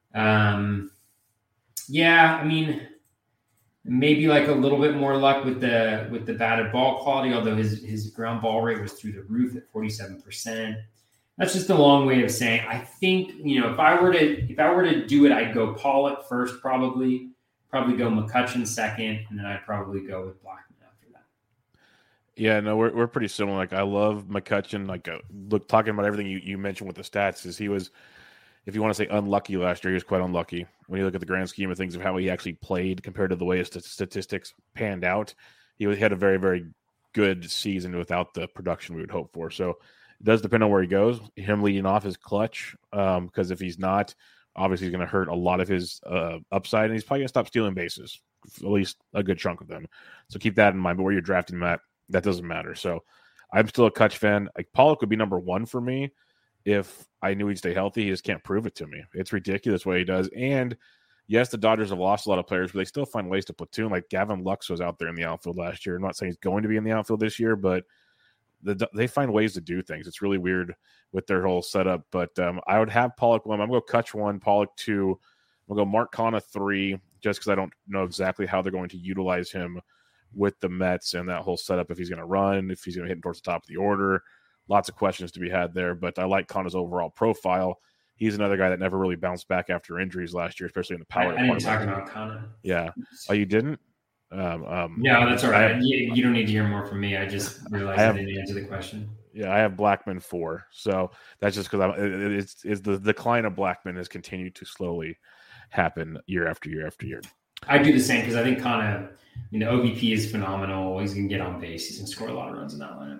Um, yeah, I mean, maybe like a little bit more luck with the with the batted ball quality, although his his ground ball rate was through the roof at forty-seven percent. That's just a long way of saying, I think, you know, if I were to if I were to do it, I'd go Pollock first, probably, probably go McCutchen second, and then I'd probably go with Blackmon after that. Yeah, no, we're we're pretty similar. Like, I love McCutchen. Like, uh, look, talking about everything you, you mentioned with the stats, is he was, if you want to say unlucky last year, he was quite unlucky. When you look at the grand scheme of things of how he actually played compared to the way his st- statistics panned out, he had a very, very good season without the production we would hope for. So it does depend on where he goes. Him leading off is clutch, um, because if he's not, obviously he's going to hurt a lot of his uh, upside, and he's probably going to stop stealing bases, at least a good chunk of them. So keep that in mind. But where you're drafting him at, that doesn't matter. So I'm still a Kutch fan. Like, Pollock would be number one for me if I knew he'd stay healthy. He just can't prove it to me. It's ridiculous what he does. And yes, the Dodgers have lost a lot of players, but they still find ways to platoon. Like, Gavin Lux was out there in the outfield last year. I'm not saying he's going to be in the outfield this year, but the, they find ways to do things. It's really weird with their whole setup. But um, I would have Pollock one. I'm going to go Kutch one, Pollock two. I'm going to go Mark Canha three, just because I don't know exactly how they're going to utilize him with the Mets and that whole setup, if he's going to run, if he's going to hit him towards the top of the order. Lots of questions to be had there, but I like Canha's overall profile. He's another guy that never really bounced back after injuries last year, especially in the power. I, I didn't talk about Canha. Yeah. Oh, you didn't? Um, um, no, that's all right. I, you, you don't need to hear more from me. I just realized I, have, I didn't answer the question. Yeah, I have Blackmon four, so that's just because I'm. It, it's, it's the decline of Blackmon has continued to slowly happen year after year after year. I do the same because I think Canha, I mean, the O B P is phenomenal. He's going to get on base. He's going to score a lot of runs in that lineup.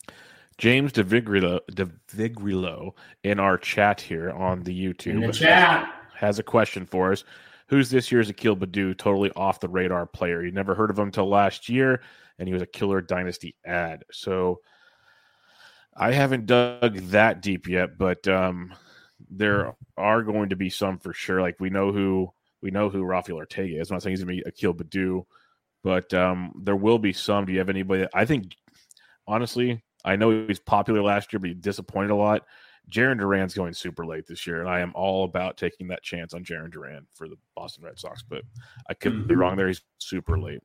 James DeVigrilo, DeVigrilo in our chat here on the YouTube in the chat has a question for us. Who's this year's Akil Baddoo? Totally off the radar player. You never heard of him until last year, and he was a killer dynasty ad. So I haven't dug that deep yet, but um, there are going to be some for sure. Like, we know who we know who Rafael Ortega is. I'm not saying he's going to be Akil Baddoo, but um, there will be some. Do you have anybody that, I think, honestly, I know he was popular last year, but he disappointed a lot. Jarren Duran's going super late this year, and I am all about taking that chance on Jarren Duran for the Boston Red Sox, but I could mm-hmm. be wrong there. He's super late.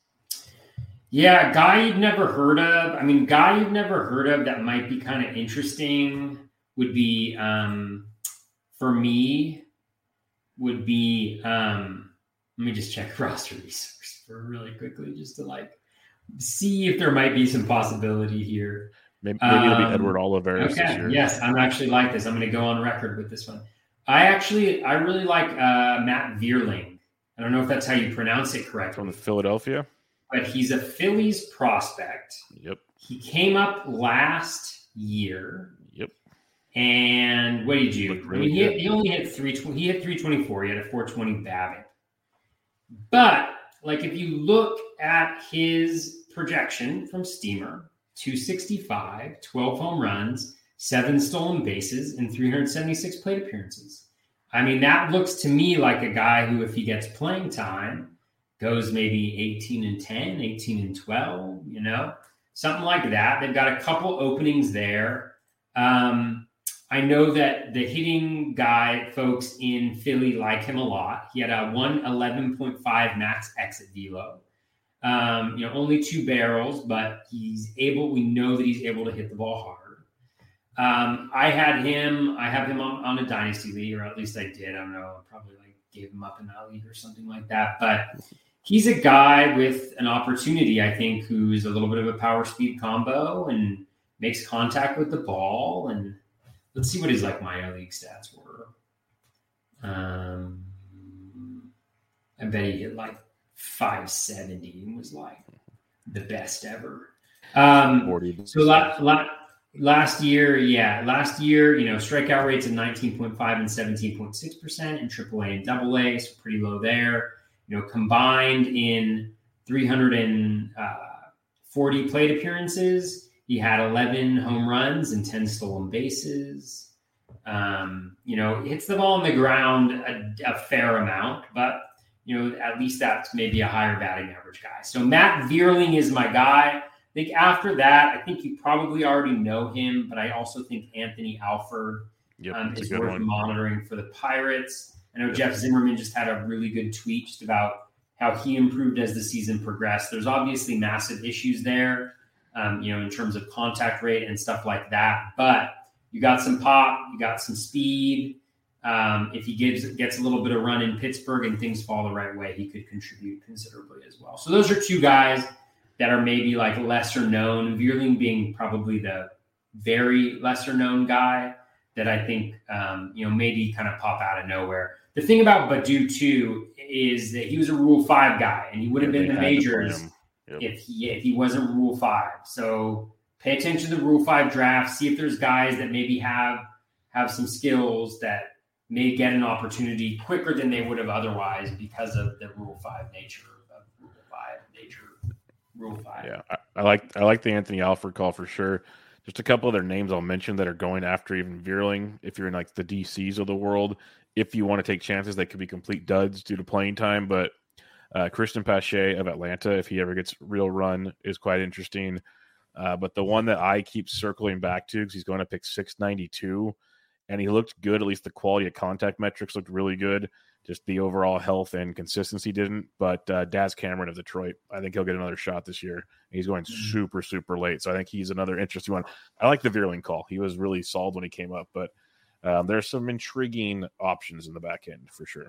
Yeah, guy you've never heard of. I mean, guy you've never heard of that might be kind of interesting would be, um, for me, would be, um, let me just check roster resource for really quickly just to like see if there might be some possibility here. Maybe, maybe it'll be um, Edward Olivares okay. this year. Yes, I'm actually like this. I'm going to go on record with this one. I actually, I really like uh, Matt Vierling. I don't know if that's how you pronounce it correctly. From Philadelphia? But he's a Phillies prospect. Yep. He came up last year. Yep. And what did you do? Really I mean, he, he only hit three. He hit three twenty-four. He had a four twenty BABIP. But like, if you look at his projection from Steamer, two sixty-five, twelve home runs, seven stolen bases, and three hundred seventy-six plate appearances. I mean, that looks to me like a guy who, if he gets playing time, goes maybe eighteen and ten, eighteen and twelve, you know, something like that. They've got a couple openings there. Um, I know that the hitting guy folks in Philly like him a lot. He had a one eleven point five max exit velo. Um, you know, only two barrels, but he's able, we know that he's able to hit the ball hard. Um, I had him, I have him on, on a dynasty league, or at least I did. I don't know, I probably like gave him up in that league or something like that. But he's a guy with an opportunity, I think, who's a little bit of a power speed combo and makes contact with the ball. And let's see what his like minor league stats were. Um, I bet he hit like five seventy and was like the best ever. Um, so la- la- last year, yeah, last year, you know, strikeout rates of nineteen point five and seventeen point six percent in triple A and double A, so pretty low there. You know, combined in three hundred forty plate appearances, he had eleven home runs and ten stolen bases. Um, you know, hits the ball on the ground a, a fair amount, but, you know, at least that's maybe a higher batting average guy. So Matt Vierling is my guy. I think after that, I think you probably already know him, but I also think Anthony Alford yep, um, is worth one. monitoring for the Pirates. I know Jeff Zimmerman just had a really good tweet just about how he improved as the season progressed. There's obviously massive issues there, um, you know, in terms of contact rate and stuff like that. But you got some pop, you got some speed. Um, if he gives gets a little bit of run in Pittsburgh and things fall the right way, he could contribute considerably as well. So those are two guys that are maybe like lesser known. Vierling being probably the very lesser known guy that I think, um, you know, maybe kind of pop out of nowhere. The thing about Baddoo too is that he was a Rule Five guy, and he would have yeah, been in the majors yep. if he if he wasn't Rule Five. So pay attention to the Rule Five draft. See if there's guys that maybe have have some skills that may get an opportunity quicker than they would have otherwise because of the Rule Five nature of Rule Five nature. Rule Five. Yeah, I, I like I like the Anthony Alford call for sure. Just a couple of their names I'll mention that are going after even Vierling. If you're in like the D Cs of the world, if you want to take chances, they could be complete duds due to playing time. But uh, Christian Pache of Atlanta, if he ever gets real run, is quite interesting. Uh, but the one that I keep circling back to because he's going to pick six ninety-two, and he looked good. At least the quality of contact metrics looked really good. Just the overall health and consistency didn't. But uh, Daz Cameron of Detroit, I think he'll get another shot this year. He's going super, super late. So I think he's another interesting one. I like the Vierling call. He was really solid when he came up. But um, there's some intriguing options in the back end for sure.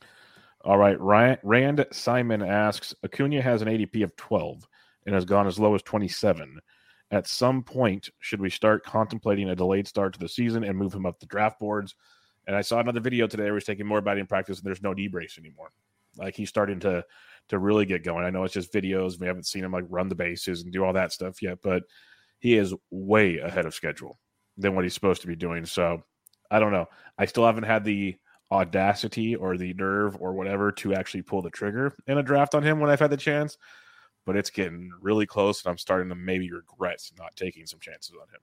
All right. Ryan, Rand Simon asks, Acuna has an A D P of twelve and has gone as low as twenty-seven. At some point, should we start contemplating a delayed start to the season and move him up the draft boards? And I saw another video today where he's taking more batting practice and there's no knee brace anymore. Like he's starting to to really get going. I know it's just videos. We haven't seen him like run the bases and do all that stuff yet, but he is way ahead of schedule than what he's supposed to be doing. So I don't know. I still haven't had the audacity or the nerve or whatever to actually pull the trigger in a draft on him when I've had the chance, but it's getting really close and I'm starting to maybe regret not taking some chances on him.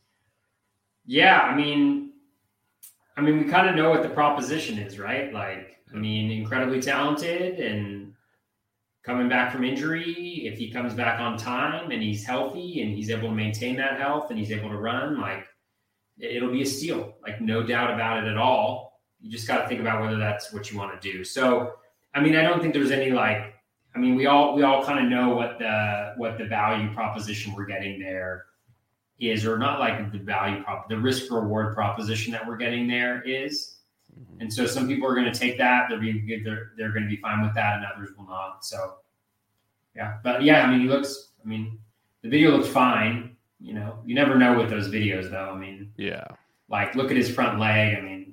Yeah, I mean, I mean, we kind of know what the proposition is, right? Like, I mean, incredibly talented and coming back from injury. If he comes back on time and he's healthy and he's able to maintain that health and he's able to run, like it'll be a steal, like no doubt about it at all. You just got to think about whether that's what you want to do. So, I mean, I don't think there's any like, I mean, we all, we all kind of know what the, what the value proposition we're getting there is, or not like the value prop, the risk reward proposition that we're getting there is. And so some people are going to take that. They're being, they're, they're going to be fine with that and others will not. So yeah, but yeah, I mean, he looks, I mean, the video looks fine. You know, you never know with those videos though. I mean, yeah, like look at his front leg. I mean,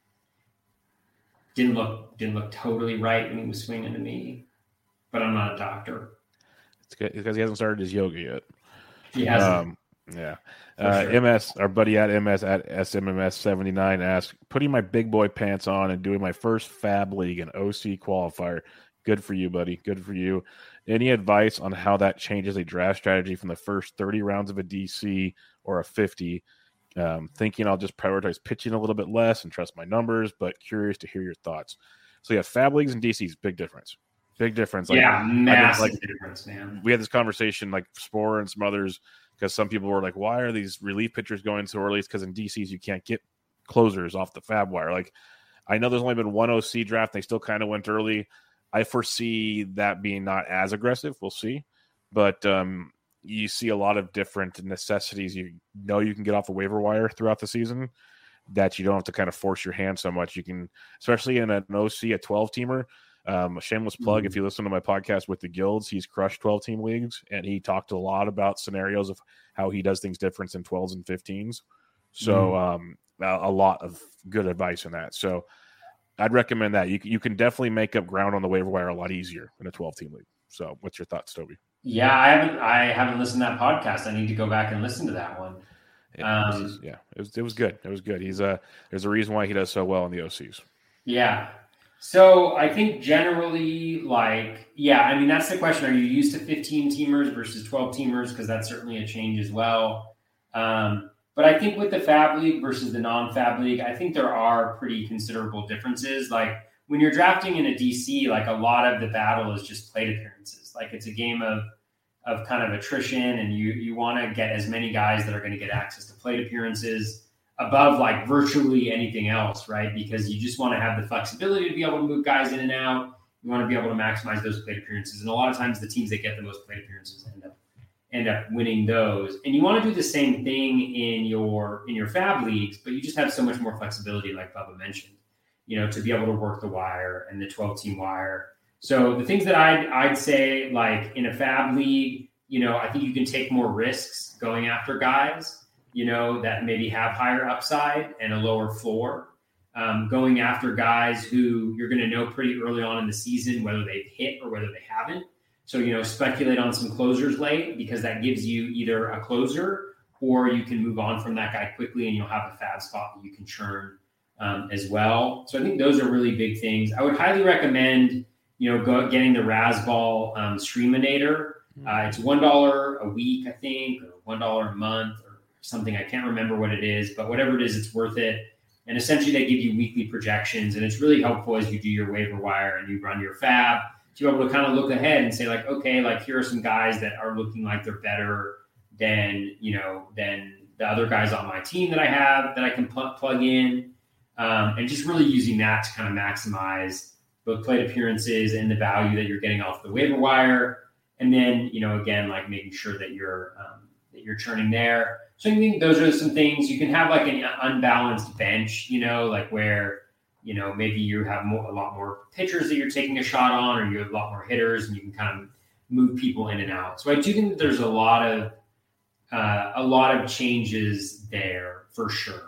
didn't look, didn't look totally right when he was swinging to me, but I'm not a doctor. It's because he hasn't started his yoga yet. He hasn't. Um, Yeah. Uh, sure. M S, our buddy at M S at S M M S seventy-nine asks, putting my big boy pants on and doing my first Fab League and O C qualifier. Good for you, buddy. Good for you. Any advice on how that changes a draft strategy from the first thirty rounds of a D C or a fifty? Um, thinking I'll just prioritize pitching a little bit less and trust my numbers, but curious to hear your thoughts. So yeah, Fab Leagues and D Cs, big difference. Big difference. Like, yeah, massive like, difference, man. We had this conversation, like Spore and some others, because some people were like, why are these relief pitchers going so early? It's because in D Cs you can't get closers off the Fab wire. Like, I know there's only been one O C draft. They still kind of went early. I foresee that being not as aggressive. We'll see. But um, you see a lot of different necessities you know you can get off the waiver wire throughout the season that you don't have to kind of force your hand so much. You can, especially in an O C, a twelve-teamer, um, a shameless plug, mm-hmm. if you listen to my podcast with the Guilds, he's crushed twelve-team leagues, and he talked a lot about scenarios of how he does things different in twelves and fifteens. So mm-hmm. um, a, a lot of good advice in that. So I'd recommend that. You, you can definitely make up ground on the waiver wire a lot easier in a twelve-team league. So what's your thoughts, Toby? Yeah, I haven't I haven't listened to that podcast. I need to go back and listen to that one. Um, it was, yeah, it was it was good. It was good. He's uh there's a reason why he does so well in the O Cs. Yeah. So I think generally, like, yeah, I mean, that's the question. Are you used to fifteen teamers versus twelve teamers? Because that's certainly a change as well. Um, but I think with the Fab League versus the non-Fab League, I think there are pretty considerable differences. Like when you're drafting in a D C, like a lot of the battle is just plate appearances. Like it's a game of of kind of attrition, and you you want to get as many guys that are going to get access to plate appearances above like virtually anything else, right? Because you just want to have the flexibility to be able to move guys in and out. You want to be able to maximize those plate appearances. And a lot of times the teams that get the most plate appearances end up end up winning those. And you want to do the same thing in your in your Fab leagues, but you just have so much more flexibility, like Bubba mentioned, you know, to be able to work the wire and the twelve-team wire. So the things that I'd, I'd say, like in a Fab league, you know, I think you can take more risks going after guys, you know, that maybe have higher upside and a lower floor. Um, going after guys who you're going to know pretty early on in the season, whether they've hit or whether they haven't. So, you know, speculate on some closers late, because that gives you either a closer or you can move on from that guy quickly and you'll have a Fab spot that you can churn um, as well. So I think those are really big things. I would highly recommend, you know, go, getting the Razzball um, Streaminator. Uh, it's one dollar a week, I think, or one dollar a month or something. I can't remember what it is, but whatever it is, it's worth it. And essentially they give you weekly projections, and it's really helpful as you do your waiver wire and you run your Fab to be able to kind of look ahead and say like, okay, like here are some guys that are looking like they're better than, you know, than the other guys on my team that I have that I can pl- plug in. Um, and just really using that to kind of maximize both plate appearances and the value that you're getting off the waiver wire. And then, you know, again, like making sure that you're, um, that you're churning there. So I think those are some things. You can have like an unbalanced bench, you know, like where, you know, maybe you have more, a lot more pitchers that you're taking a shot on, or you have a lot more hitters and you can kind of move people in and out. So I do think that there's a lot of, uh, a lot of changes there for sure.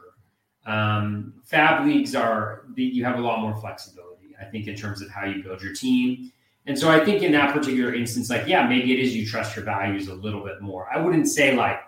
Um, Fab leagues are, you have a lot more flexibility, I think, in terms of how you build your team. And so I think in that particular instance, like, yeah, maybe it is you trust your values a little bit more. I wouldn't say like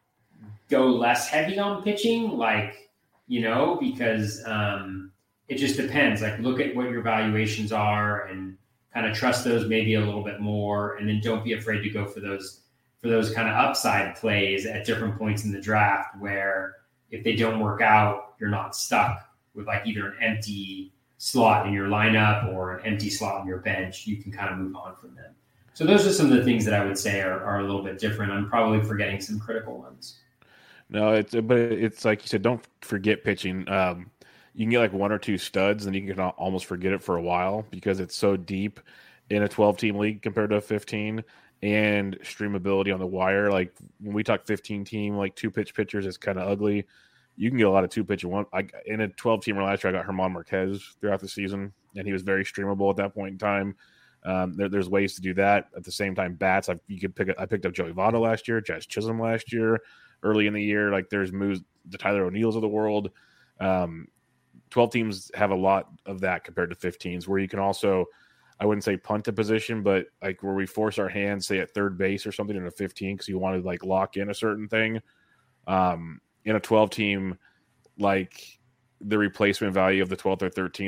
go less heavy on pitching, like, you know, because um, it just depends. Like look at what your valuations are and kind of trust those maybe a little bit more. And then don't be afraid to go for those, for those kind of upside plays at different points in the draft where if they don't work out, you're not stuck with like either an empty slot in your lineup or an empty slot on your bench. You can kind of move on from them. So those are some of the things that I would say are, are a little bit different. I'm probably forgetting some critical ones. No, it's but it's like you said, don't forget pitching. Um, you can get like one or two studs, and you can almost forget it for a while because it's so deep in a twelve-team league compared to a fifteen, and streamability on the wire. Like when we talk fifteen-team, like two-pitch pitchers, it's kind of ugly. You can get a lot of two-pitch in one. I, in a twelve-teamer last year, I got Herman Marquez throughout the season, and he was very streamable at that point in time. Um, there, there's ways to do that. At the same time, bats, I, you could pick. I picked up Joey Votto last year, Jazz Chisholm last year, early in the year. Like there's moves, the Tyler O'Neills of the world. Um, twelve teams have a lot of that compared to fifteens, where you can also, I wouldn't say punt a position, but like where we force our hands, say at third base or something in a fifteen, because you want to like lock in a certain thing. Um, in a twelve team, like the replacement value of the twelfth or thirteenth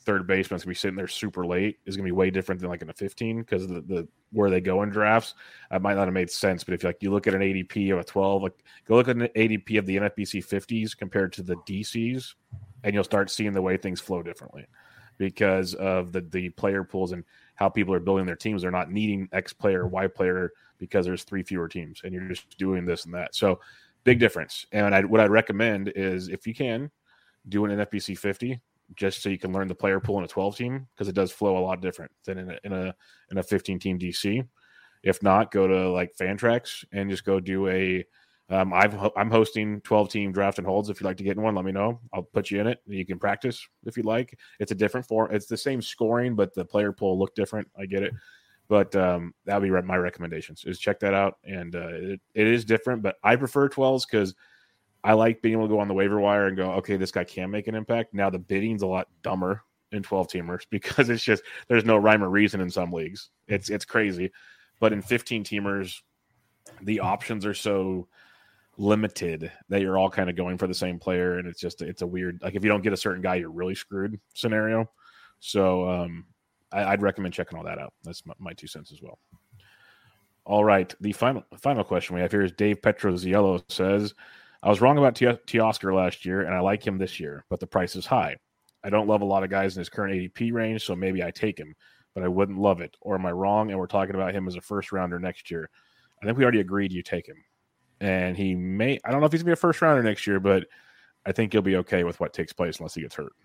third baseman's going to be sitting there super late is going to be way different than like in a fifteen because the, the where they go in drafts. It might not have made sense, but if you like you look at an A D P of a twelve, like go look at an A D P of the N F B C fifties compared to the D Cs, and you'll start seeing the way things flow differently because of the the player pools and how people are building their teams. They're not needing X player, Y player because there's three fewer teams, and you're just doing this and that. So big difference. And I, what I'd recommend is if you can do an N F B C fifty. Just so you can learn the player pool in a twelve team because it does flow a lot different than in a in a in a fifteen team D C. If not, go to like Fantrax and just go do a. Um, I've I'm hosting twelve team draft and holds. If you'd like to get in one, let me know. I'll put you in it. You can practice if you like. It's a different form. It's the same scoring, but the player pool look different. I get it, but um, that would be my recommendations. Is check that out, and uh, it, it is different. But I prefer twelves because I like being able to go on the waiver wire and go, okay, this guy can make an impact. Now the bidding's a lot dumber in twelve teamers because it's just there's no rhyme or reason in some leagues. It's it's crazy. But in fifteen teamers, the options are so limited that you're all kind of going for the same player, and it's just it's a weird like if you don't get a certain guy, you're really screwed scenario. So um, I, I'd recommend checking all that out. That's my, my two cents as well. All right, the final final question we have here is Dave Petros Yellow says. I was wrong about Teoscar last year, and I like him this year, but the price is high. I don't love a lot of guys in his current A D P range, so maybe I take him, but I wouldn't love it. Or am I wrong, and we're talking about him as a first-rounder next year? I think we already agreed you take him. And he may – I don't know if he's going to be a first-rounder next year, but I think he'll be okay with what takes place unless he gets hurt.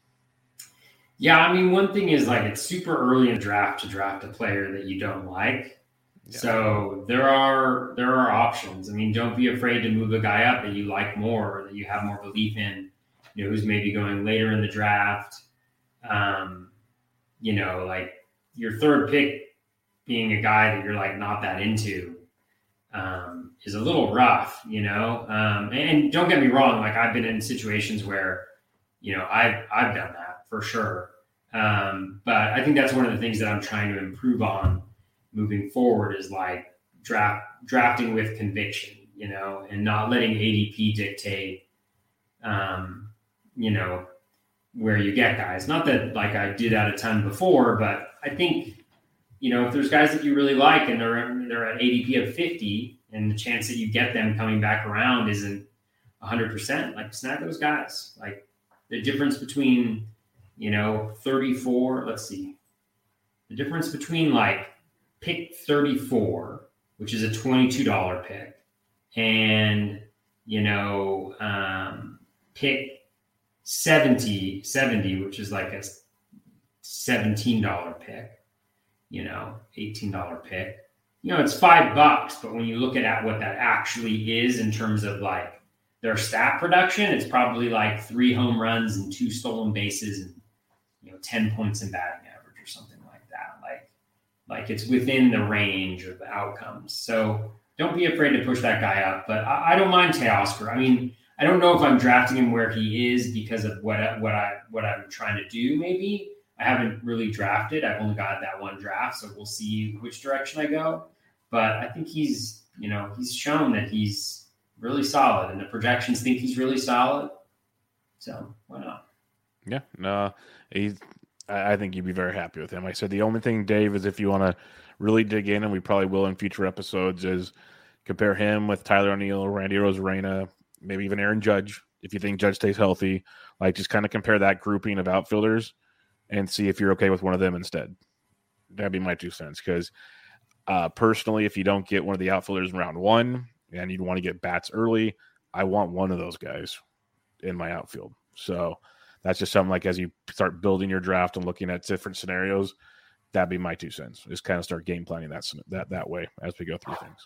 Yeah, I mean, one thing is, like, it's super early in draft to draft a player that you don't like. Yeah. So there are there are options. I mean, don't be afraid to move a guy up that you like more, or that you have more belief in, you know, who's maybe going later in the draft. Um, you know, like your third pick being a guy that you're like not that into um, is a little rough, you know. Um, and, and don't get me wrong, like I've been in situations where, you know, I've I've done that for sure. Um, but I think that's one of the things that I'm trying to improve on moving forward is like draft drafting with conviction, you know, and not letting A D P dictate, um, you know, where you get guys. Not that like I did that a ton before, but I think, you know, if there's guys that you really like and they're they're at A D P of fifty, and the chance that you get them coming back around isn't one hundred percent, like snag those guys. Like the difference between, you know, thirty-four, let's see, the difference between like pick thirty-four, which is a twenty-two dollars pick, and, you know, um, pick seventy, seventy, which is like a seventeen dollars pick, you know, eighteen dollars pick. You know, it's five bucks, but when you look at what that actually is in terms of like their stat production, it's probably like three home runs and two stolen bases and, you know, ten points in batting average or something like that. Like, like it's within the range of the outcomes. So don't be afraid to push that guy up. But I, I don't mind Teoscar. I mean, I don't know if I'm drafting him where he is because of what what I what I'm trying to do. Maybe I haven't really drafted. I've only got that one draft, so we'll see which direction I go. But I think he's, you know, he's shown that he's really solid, and the projections think he's really solid. So why not? Yeah, no, he's. I think you'd be very happy with him. Like I said, the only thing, Dave, is if you want to really dig in, and we probably will in future episodes, is compare him with Tyler O'Neill, Randy Arozarena, maybe even Aaron Judge. If you think Judge stays healthy, like just kind of compare that grouping of outfielders and see if you're okay with one of them instead. That'd be my two cents. Because uh, personally, if you don't get one of the outfielders in round one and you'd want to get bats early, I want one of those guys in my outfield. So that's just something like as you start building your draft and looking at different scenarios, that'd be my two cents. Just kind of start game planning that that that way as we go through things.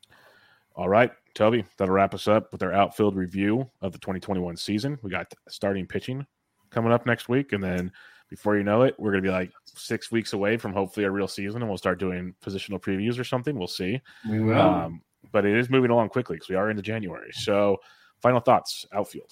All right, Toby, that'll wrap us up with our outfield review of the twenty twenty-one season. We got starting pitching coming up next week, and then before you know it, we're going to be like six weeks away from hopefully a real season, and we'll start doing positional previews or something. We'll see. We will. Um, but it is moving along quickly because we are into January. So final thoughts, outfield.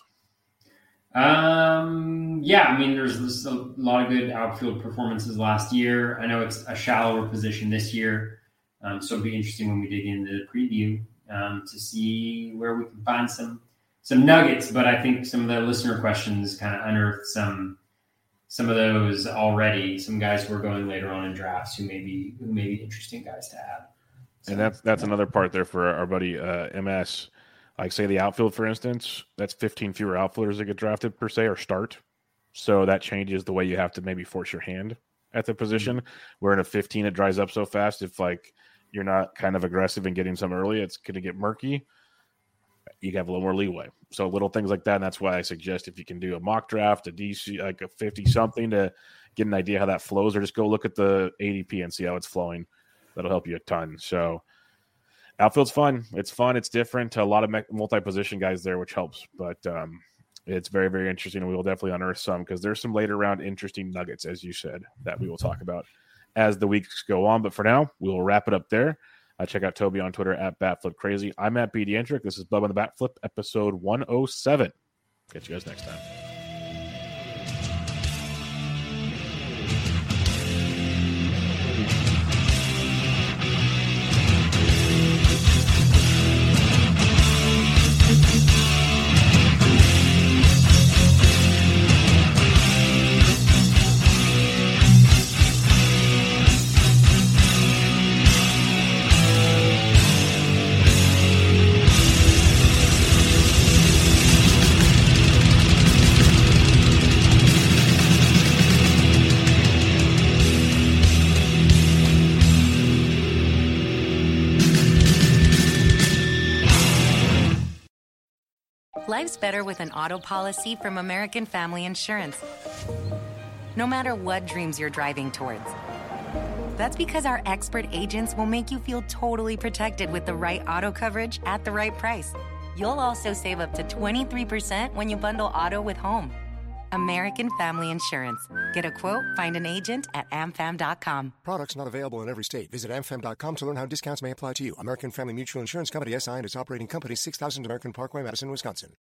Um, yeah, I mean, there's, there's a lot of good outfield performances last year. I know it's a shallower position this year, um, so it'll be interesting when we dig into the preview um, to see where we can find some some nuggets. But I think some of the listener questions kind of unearthed some some of those already. Some guys who are going later on in drafts who may be who may be interesting guys to add. So, and that's that's yeah. another part there for our buddy uh, M S. Like say the outfield, for instance, that's fifteen fewer outfielders that get drafted per se or start. So that changes the way you have to maybe force your hand at the position. Mm-hmm. Where in a fifteen, it dries up so fast. If like you're not kind of aggressive in getting some early, it's going to get murky. You have a little more leeway. So little things like that. And that's why I suggest if you can do a mock draft, a D C, like a fifty something to get an idea how that flows, or just go look at the A D P and see how it's flowing. That'll help you a ton. So outfield's fun. It's fun. It's different. A lot of multi-position guys there, which helps. But um, it's very, very interesting. And we will definitely unearth some because there's some later round interesting nuggets, as you said, that we will talk about as the weeks go on. But for now, we will wrap it up there. Uh, check out Toby on Twitter at BatFlipCrazy. I'm at B D Entric. This is Bubba on the Bat Flip, episode one oh seven. Catch you guys next time. Life's better with an auto policy from American Family Insurance. No matter what dreams you're driving towards. That's because our expert agents will make you feel totally protected with the right auto coverage at the right price. You'll also save up to twenty-three percent when you bundle auto with home. American Family Insurance. Get a quote, find an agent at A M fam dot com. Products not available in every state. Visit A M fam dot com to learn how discounts may apply to you. American Family Mutual Insurance Company, S I and its operating company, six thousand American Parkway, Madison, Wisconsin.